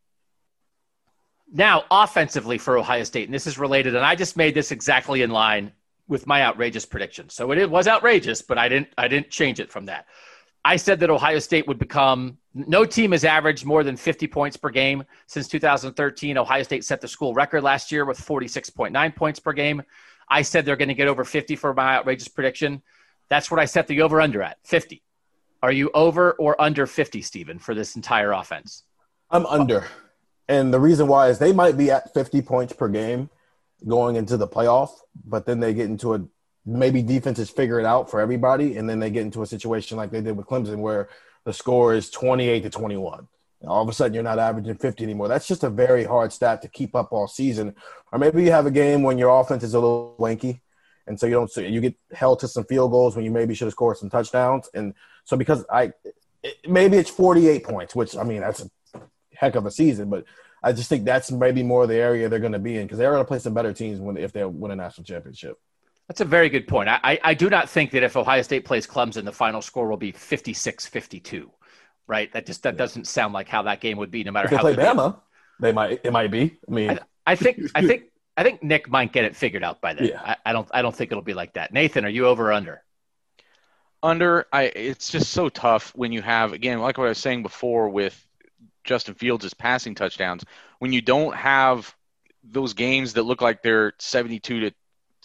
Now, offensively for Ohio State, and this is related, and I just made this exactly in line with my outrageous prediction. So it was outrageous, but I didn't change it from that. I said that Ohio State would become – no team has averaged more than 50 points per game since 2013. Ohio State set the school record last year with 46.9 points per game. I said they're going to get over 50 for my outrageous prediction. That's what I set the over-under at, 50. Are you over or under 50, Stephen, for this entire offense? I'm under. And the reason why is they might be at 50 points per game going into the playoff, but then they get into maybe defenses figure it out for everybody, and then they get into a situation like they did with Clemson where the score is 28-21. And all of a sudden, you're not averaging 50 anymore. That's just a very hard stat to keep up all season. Or maybe you have a game when your offense is a little wanky, and so you get held to some field goals when you maybe should have scored some touchdowns. And so because maybe it's 48 points, which, that's a heck of a season, but I just think that's maybe more the area they're going to be in because they're going to play some better teams if they win a national championship. That's a very good point. I do not think that if Ohio State plays Clemson, the final score will be 56-52. Right, that doesn't sound like how that game would be. No matter how they play Bama, it might be. I think Nick might get it figured out by then. Yeah. I don't think it'll be like that. Nathan, are you over or under? Under. It's just so tough when you have, again, like what I was saying before with Justin Fields' passing touchdowns, when you don't have those games that look like they're 72-7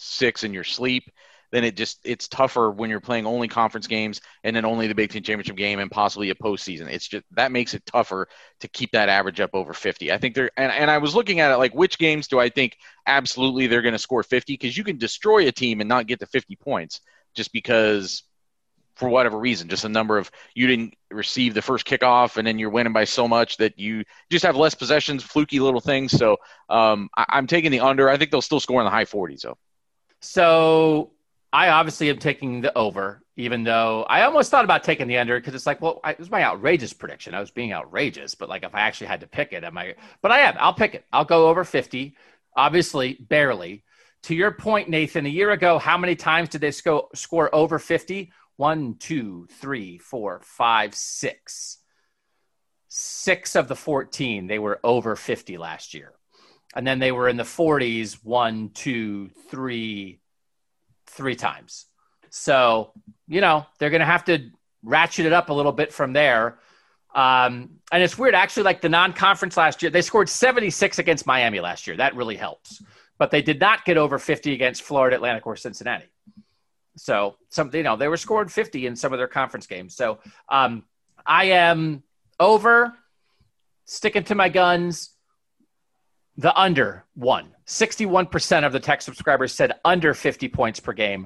6 in your sleep, then it's tougher when you're playing only conference games and then only the Big Ten championship game and possibly a postseason. It's just that makes it tougher to keep that average up over 50. I think and I was looking at it like, which games do I think absolutely they're going to score 50? Because you can destroy a team and not get to 50 points just because for whatever reason, just a number of you didn't receive the first kickoff and then you're winning by so much that you just have less possessions, fluky little things. So I'm taking the under. I think they'll still score in the high 40s though. So I obviously am taking the over, even though I almost thought about taking the under because it's like, well, it was my outrageous prediction. I was being outrageous, but like if I actually had to pick it, I'll pick it. I'll go over 50, obviously, barely. To your point, Nathan, a year ago, how many times did they score over 50? 1, 2, 3, 4, 5, 6. 6 of the 14, they were over 50 last year. And then they were in the 40s, 1, 2, 3 times. So, they're going to have to ratchet it up a little bit from there. And it's weird, actually, like the non-conference last year, they scored 76 against Miami last year. That really helps. But they did not get over 50 against Florida Atlantic or Cincinnati. So, they were scored 50 in some of their conference games. So, I am over, sticking to my guns. The under won. 61% of the tech subscribers said under 50 points per game.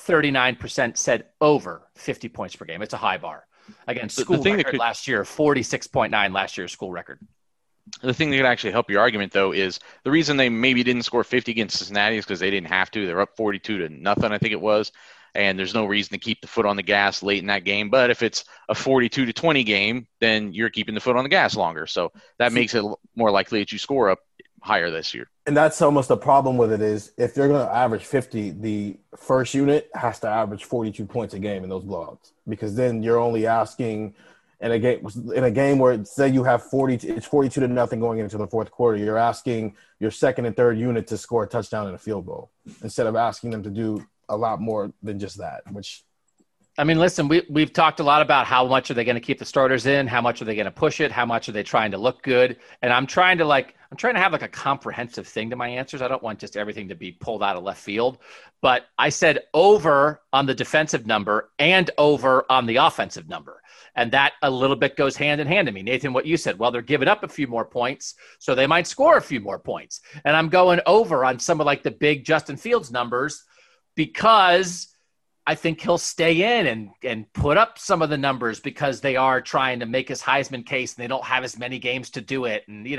39% said over 50 points per game. It's a high bar. Again, school record last year, 46.9 last year's school record. The thing that could actually help your argument, though, is the reason they maybe didn't score 50 against Cincinnati is because they didn't have to. They're up 42-0, I think it was. And there's no reason to keep the foot on the gas late in that game. But if it's a 42-20 game, then you're keeping the foot on the gas longer. So that makes it more likely that you score up higher this year. And that's almost the problem with it is if you're going to average 50, the first unit has to average 42 points a game in those blowouts, because then you're only asking in a game where say you have 40, it's 42-0 going into the fourth quarter. You're asking your second and third unit to score a touchdown and a field goal instead of asking them to do a lot more than just that, which I mean, listen, we've talked a lot about how much are they going to keep the starters in, how much are they going to push it, how much are they trying to look good, and I'm trying to have like a comprehensive thing to my answers. I don't want just everything to be pulled out of left field, but I said over on the defensive number and over on the offensive number, and that a little bit goes hand in hand to me. Nathan, what you said, well, they're giving up a few more points, so they might score a few more points, and I'm going over on some of like the big Justin Fields numbers because I think he'll stay in and put up some of the numbers because they are trying to make his Heisman case and they don't have as many games to do it. And,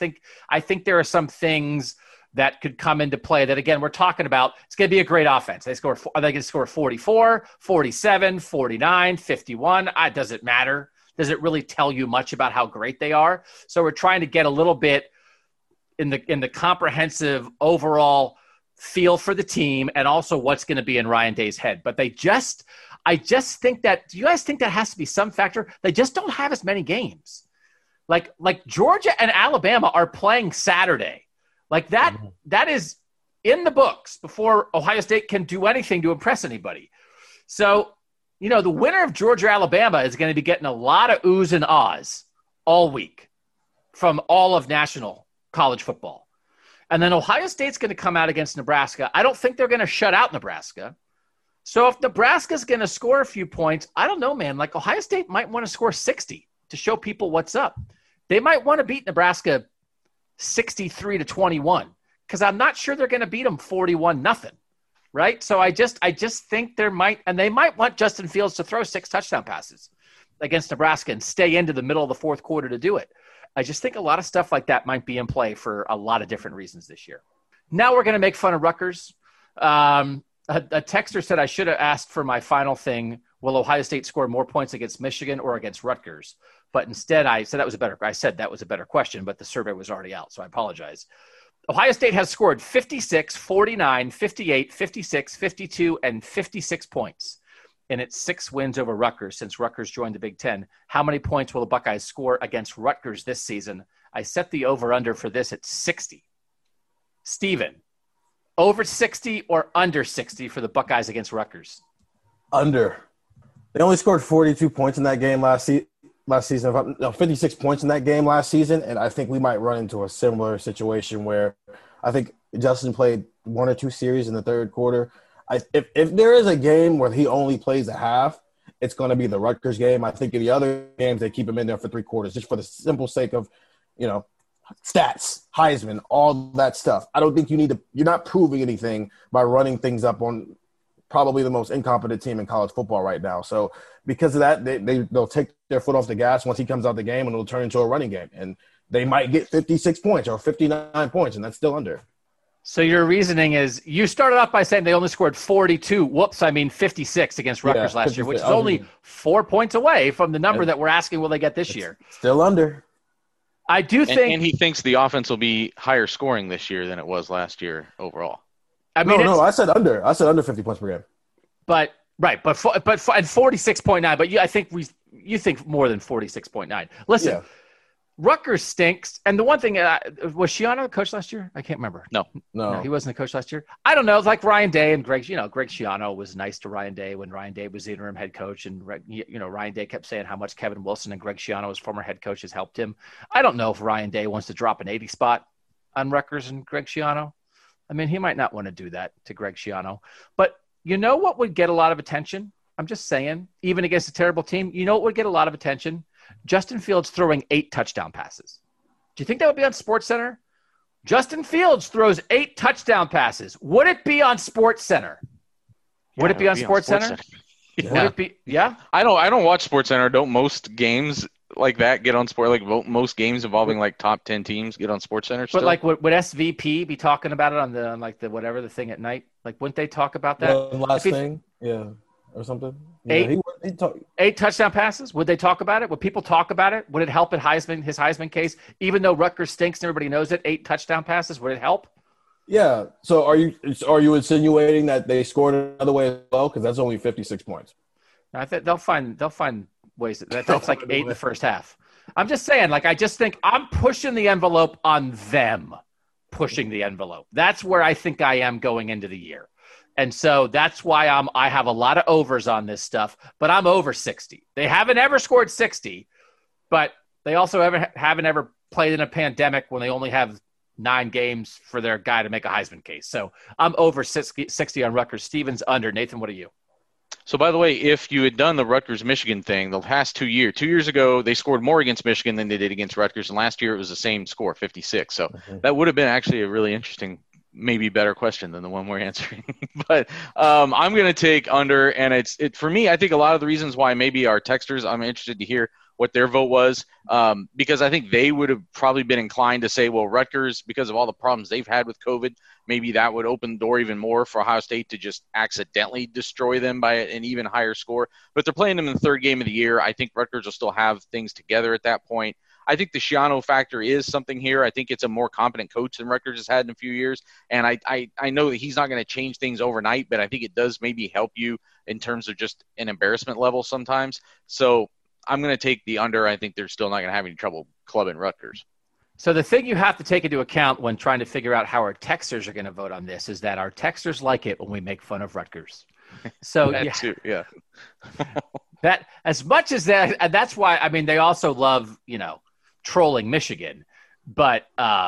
I think there are some things that could come into play that, again, we're talking about. It's going to be a great offense. Are they going to score 44, 47, 49, 51? Does it matter? Does it really tell you much about how great they are? So we're trying to get a little bit in the comprehensive overall feel for the team and also what's going to be in Ryan Day's head. But I just think that, do you guys think that has to be some factor? They just don't have as many games. Like Georgia and Alabama are playing Saturday. Like that is in the books before Ohio State can do anything to impress anybody. So, the winner of Georgia, Alabama is going to be getting a lot of oohs and ahs all week from all of national college football. And then Ohio State's going to come out against Nebraska. I don't think they're going to shut out Nebraska. So if Nebraska's going to score a few points, I don't know, man. Like Ohio State might want to score 60 to show people what's up. They might want to beat Nebraska 63-21 because I'm not sure they're going to beat them 41-0, right? So I just think they might want Justin Fields to throw 6 touchdown passes against Nebraska and stay into the middle of the fourth quarter to do it. I just think a lot of stuff like that might be in play for a lot of different reasons this year. Now we're going to make fun of Rutgers. A texter said I should have asked for my final thing, will Ohio State score more points against Michigan or against Rutgers? But instead I said that was a better question, but the survey was already out, so I apologize. Ohio State has scored 56, 49, 58, 56, 52, and 56 points in its 6 wins over Rutgers since Rutgers joined the Big Ten. How many points will the Buckeyes score against Rutgers this season? I set the over-under for this at 60. Steven, over 60 or under 60 for the Buckeyes against Rutgers? Under. They only scored 42 points in that game last season. 56 points in that game last season, and I think we might run into a similar situation where I think Justin played one or two series in the third quarter. If there is a game where he only plays a half, it's going to be the Rutgers game. I think in the other games, they keep him in there for 3 quarters just for the simple sake of, stats, Heisman, all that stuff. I don't think you're not proving anything by running things up on probably the most incompetent team in college football right now. So because of that, they'll take their foot off the gas once he comes out the game, and it'll turn into a running game. And they might get 56 points or 59 points, and that's still under. So your reasoning is you started off by saying they only scored 56 against Rutgers last year, which is only 4 points away from the number that we're asking will they get this year. Still under. I do think – And he thinks the offense will be higher scoring this year than it was last year overall. No, I said under. I said under 50 points per game. But at 46.9, but I think you think more than 46.9. Listen – Rutgers stinks. And the one thing, was Schiano the coach last year? I can't remember. No, he wasn't the coach last year. I don't know. It's like Ryan Day and Greg Schiano was nice to Ryan Day when Ryan Day was the interim head coach. And, Ryan Day kept saying how much Kevin Wilson and Greg Schiano, his former head coach, has helped him. I don't know if Ryan Day wants to drop an 80 spot on Rutgers and Greg Schiano. I mean, he might not want to do that to Greg Schiano. But you know what would get a lot of attention? I'm just saying, even against a terrible team, you know what would get a lot of attention? Justin Fields throwing 8 touchdown passes. Do you think that would be on SportsCenter? Justin Fields throws 8 touchdown passes. Would it be on SportsCenter? Would it be on SportsCenter? Yeah. Would it be? Yeah. I don't watch SportsCenter. Don't most games like that get on sport? Like most games involving like top 10 teams get on SportsCenter. Still? But like, would SVP be talking about it on the thing at night? Like, wouldn't they talk about that? The last thing, yeah, or something. Yeah, 8 touchdown passes. Would they talk about it? Would people talk about it? Would it help his Heisman case? Even though Rutgers stinks and everybody knows it, 8 touchdown passes. Would it help? Yeah. So are you insinuating that they scored another way as well? Because that's only 56 points. I think they'll find ways that's like 8 in the first half. I'm just saying, I just think I'm pushing the envelope on them, pushing the envelope. That's where I think I am going into the year. And so that's why I have a lot of overs on this stuff, but I'm over 60. They haven't ever scored 60, but they also haven't ever played in a pandemic when they only have 9 games for their guy to make a Heisman case. So I'm over 60 on Rutgers. Stevens under. Nathan, what are you? So, by the way, if you had done the Rutgers-Michigan thing the past 2 years, 2 years ago, they scored more against Michigan than they did against Rutgers, and last year it was the same score, 56. So that would have been actually a really interesting, maybe better question than the one we're answering. But I'm going to take under, and it's for me, I think a lot of the reasons why maybe our texters, I'm interested to hear what their vote was, because I think they would have probably been inclined to say, well, Rutgers, because of all the problems they've had with COVID, maybe that would open the door even more for Ohio State to just accidentally destroy them by an even higher score. But they're playing them in the third game of the year. I think Rutgers will still have things together at that point. I think the Schiano factor is something here. I think it's a more competent coach than Rutgers has had in a few years. And I know that he's not going to change things overnight, but I think it does maybe help you in terms of just an embarrassment level sometimes. So I'm going to take the under. I think they're still not going to have any trouble clubbing Rutgers. So the thing you have to take into account when trying to figure out how our texters are going to vote on this is that our texters like it when we make fun of Rutgers. So yeah. That as much as that, and that's why, I mean, they also love, trolling Michigan, but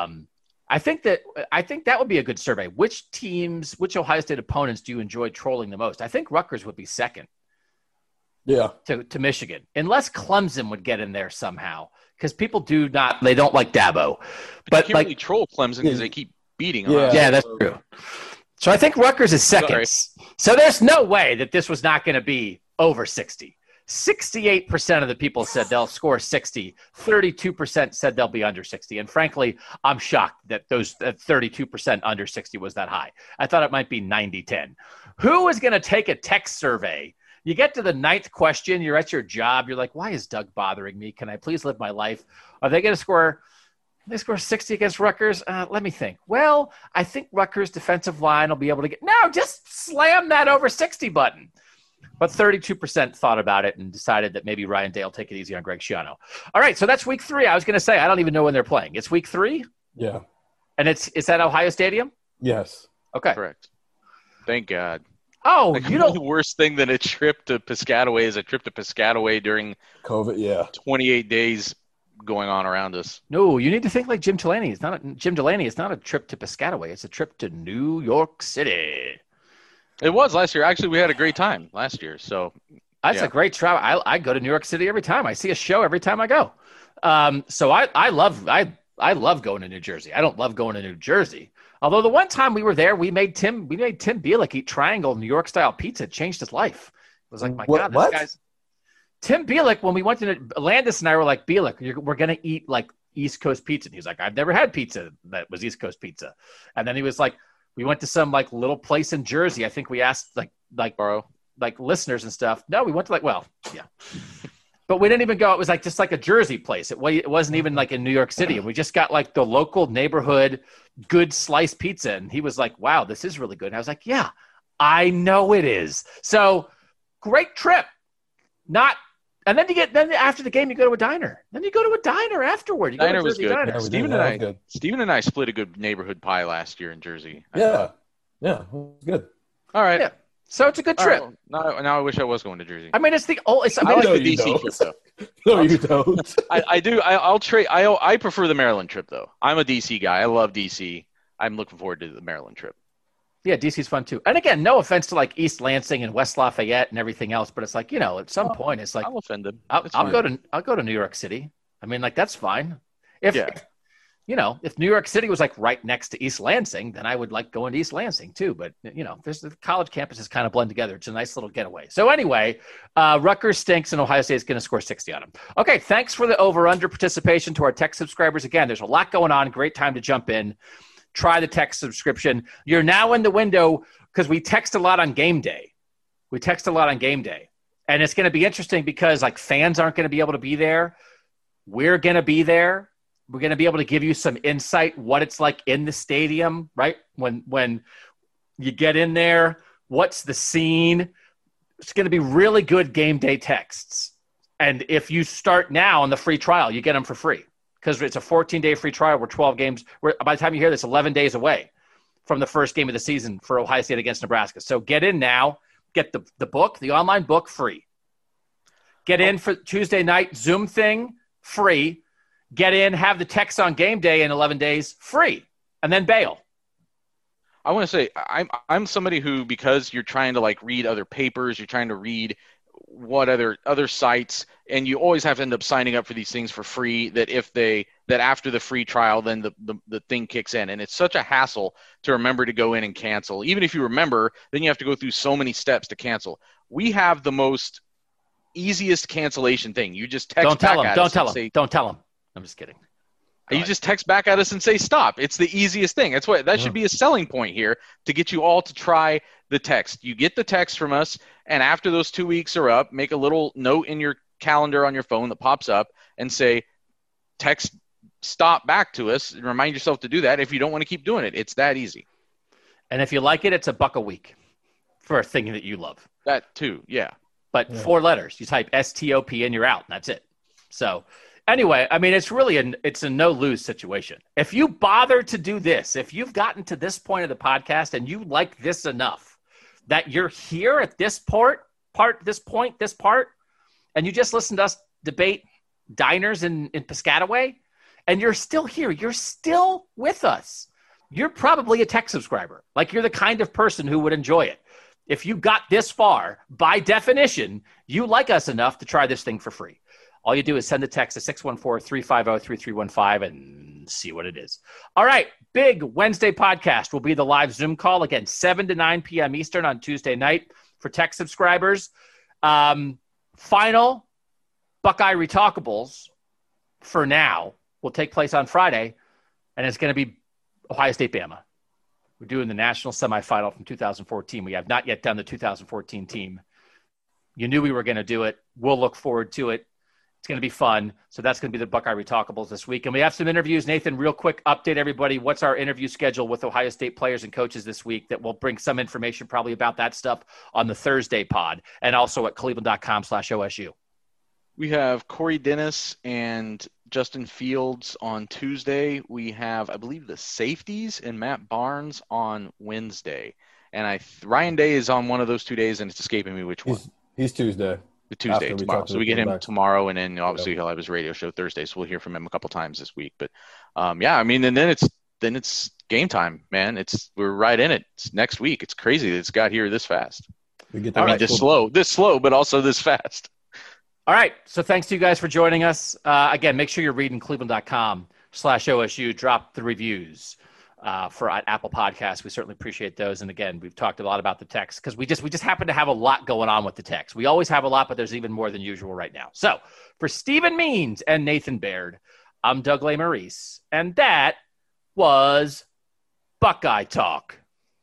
I think that would be a good survey. Which Ohio State opponents do you enjoy trolling the most? I think Rutgers would be second. Yeah. To Michigan, unless Clemson would get in there somehow, because people they don't like Dabo. But you can't really troll Clemson because they keep beating them. Yeah, that's true. So I think Rutgers is second. Sorry. So there's no way that this was not going to be over 60. 68% of the people said they'll score 60. 32% said they'll be under 60. And frankly, I'm shocked that that 32% under 60 was that high. I thought it might be 90-10. Who is going to take a text survey? You get to the 9th question, you're at your job, you're like, why is Doug bothering me? Can I please live my life? Are they going to score 60 against Rutgers? Let me think. Well, I think Rutgers' defensive line will be able to just slam that over 60 button. But 32% thought about it and decided that maybe Ryan Day will take it easy on Greg Schiano. All right, so that's week 3. I was going to say, I don't even know when they're playing. It's week 3? Yeah. And it's at Ohio Stadium? Yes. Okay. Correct. Thank God. Oh, the worst thing than a trip to Piscataway is a trip to Piscataway during COVID, 28 days going on around us. No, you need to think like Jim Delaney. Jim Delaney. It's not a trip to Piscataway. It's a trip to New York City. It was last year. Actually, we had a great time last year. So that's a great travel. I go to New York City every time. I see a show every time I go. So I love going to New Jersey. I don't love going to New Jersey. Although the one time we were there, we made Tim Bielik eat Triangle New York style pizza. It changed his life. It was like, my God, this guy's Tim Bielik. When we went to Landis and I were like, Bielik, we're gonna eat like East Coast pizza. And he's like, I've never had pizza that was East Coast pizza. And then he was like, we went to some like little place in Jersey. I think we asked like listeners and stuff. No, we went to but we didn't even go. It was like just like a Jersey place. It wasn't even like in New York City. And we just got like the local neighborhood good sliced pizza. And he was like, wow, this is really good. And I was like, yeah, I know it is. So great trip. And then after the game, you go to a diner. Then you go to a diner afterward. Diner was good. Diner. Steven and I split a good neighborhood pie last year in Jersey. Yeah, it was good. All right. Yeah. So it's a good trip. Now I wish I was going to Jersey. I mean, I like the DC trip though. No, you don't. I do. I'll trade. I prefer the Maryland trip though. I'm a DC guy. I love DC. I'm looking forward to the Maryland trip. Yeah, DC's fun too. And again, no offense to like East Lansing and West Lafayette and everything else, but it's like, at some point, it's like I'll offend them. I'll go to New York City. I mean, like that's fine. If New York City was like right next to East Lansing, then I would like going to East Lansing too. But there's the college campuses kind of blend together. It's a nice little getaway. So anyway, Rutgers stinks and Ohio State is going to score 60 on them. Okay, thanks for the over/under participation to our tech subscribers. Again, there's a lot going on. Great time to jump in. Try the text subscription. You're now in the window because we text a lot on game day. And it's going to be interesting because like fans aren't going to be able to be there. We're going to be there. We're going to be able to give you some insight what it's like in the stadium, right? When you get in there, what's the scene? It's going to be really good game day texts. And if you start now on the free trial, you get them for free. Because it's a 14-day free trial. We're 12 games. By the time you hear this, 11 days away from the first game of the season for Ohio State against Nebraska. So get in now. Get the book, the online book, free. Get in for Tuesday night Zoom thing, free. Get in, have the text on game day in 11 days, free. And then bail. I want to say I'm somebody who, because you're trying to like read other papers, you're trying to read what other sites, and you always have to end up signing up for these things for free, that after the free trial then the thing kicks in, and it's such a hassle to remember to go in and cancel. Even if you remember, then you have to go through so many steps to cancel. We have the most easiest cancellation thing. You just text Don't tell them. I'm just kidding. You just text back at us and say stop. It's the easiest thing. That should be a selling point here, to get you all to try the text. You get the text from us, and after those 2 weeks are up, make a little note in your calendar on your phone that pops up and say text stop back to us, and remind yourself to do that if you don't want to keep doing it. It's that easy. And if you like it, it's $1 a week for a thing that you love. That too, yeah. But 4 letters. You type STOP and you're out, and that's it. So anyway, I mean, it's really it's a no-lose situation. If you bother to do this, if you've gotten to this point of the podcast and you like this enough that you're here at this part, and you just listen to us debate diners in Piscataway, and you're still here, you're still with us, you're probably a tech subscriber. Like, you're the kind of person who would enjoy it. If you got this far, by definition, you like us enough to try this thing for free. All you do is send a text to 614-350-3315 and see what it is. All right, big Wednesday podcast will be the live Zoom call, again, 7 to 9 p.m. Eastern on Tuesday night for tech subscribers. Final Buckeye Retalkables for now will take place on Friday, and it's going to be Ohio State-Bama. We're doing the national semifinal from 2014. We have not yet done the 2014 team. You knew we were going to do it. We'll look forward to it. It's going to be fun. So that's going to be the Buckeye Retalkables this week. And we have some interviews. Nathan, real quick update, everybody. What's our interview schedule with Ohio State players and coaches this week? That will bring some information probably about that stuff on the Thursday pod, and also at cleveland.com/OSU. We have Corey Dennis and Justin Fields on Tuesday. We have, I believe, the safeties and Matt Barnes on Wednesday. And Ryan Day is on one of those 2 days, and it's escaping me which one. He's Tuesday. Tuesday, After we tomorrow. talk to So the we get him quarterbacks. tomorrow, and then obviously he'll have his radio show Thursday. So we'll hear from him a couple times this week. But yeah, I mean, and then it's game time, man. We're right in it. It's next week. It's crazy that it's got here this fast. We get This slow, but also this fast. All right. So thanks to you guys for joining us. Again, make sure you're reading cleveland.com/OSU. Drop the reviews for Apple Podcasts. We certainly appreciate those. And again, we've talked a lot about the text because we just happen to have a lot going on with the text. We always have a lot, but there's even more than usual right now. So for Stephen Means and Nathan Baird, I'm Doug Lesmerises, and that was Buckeye Talk.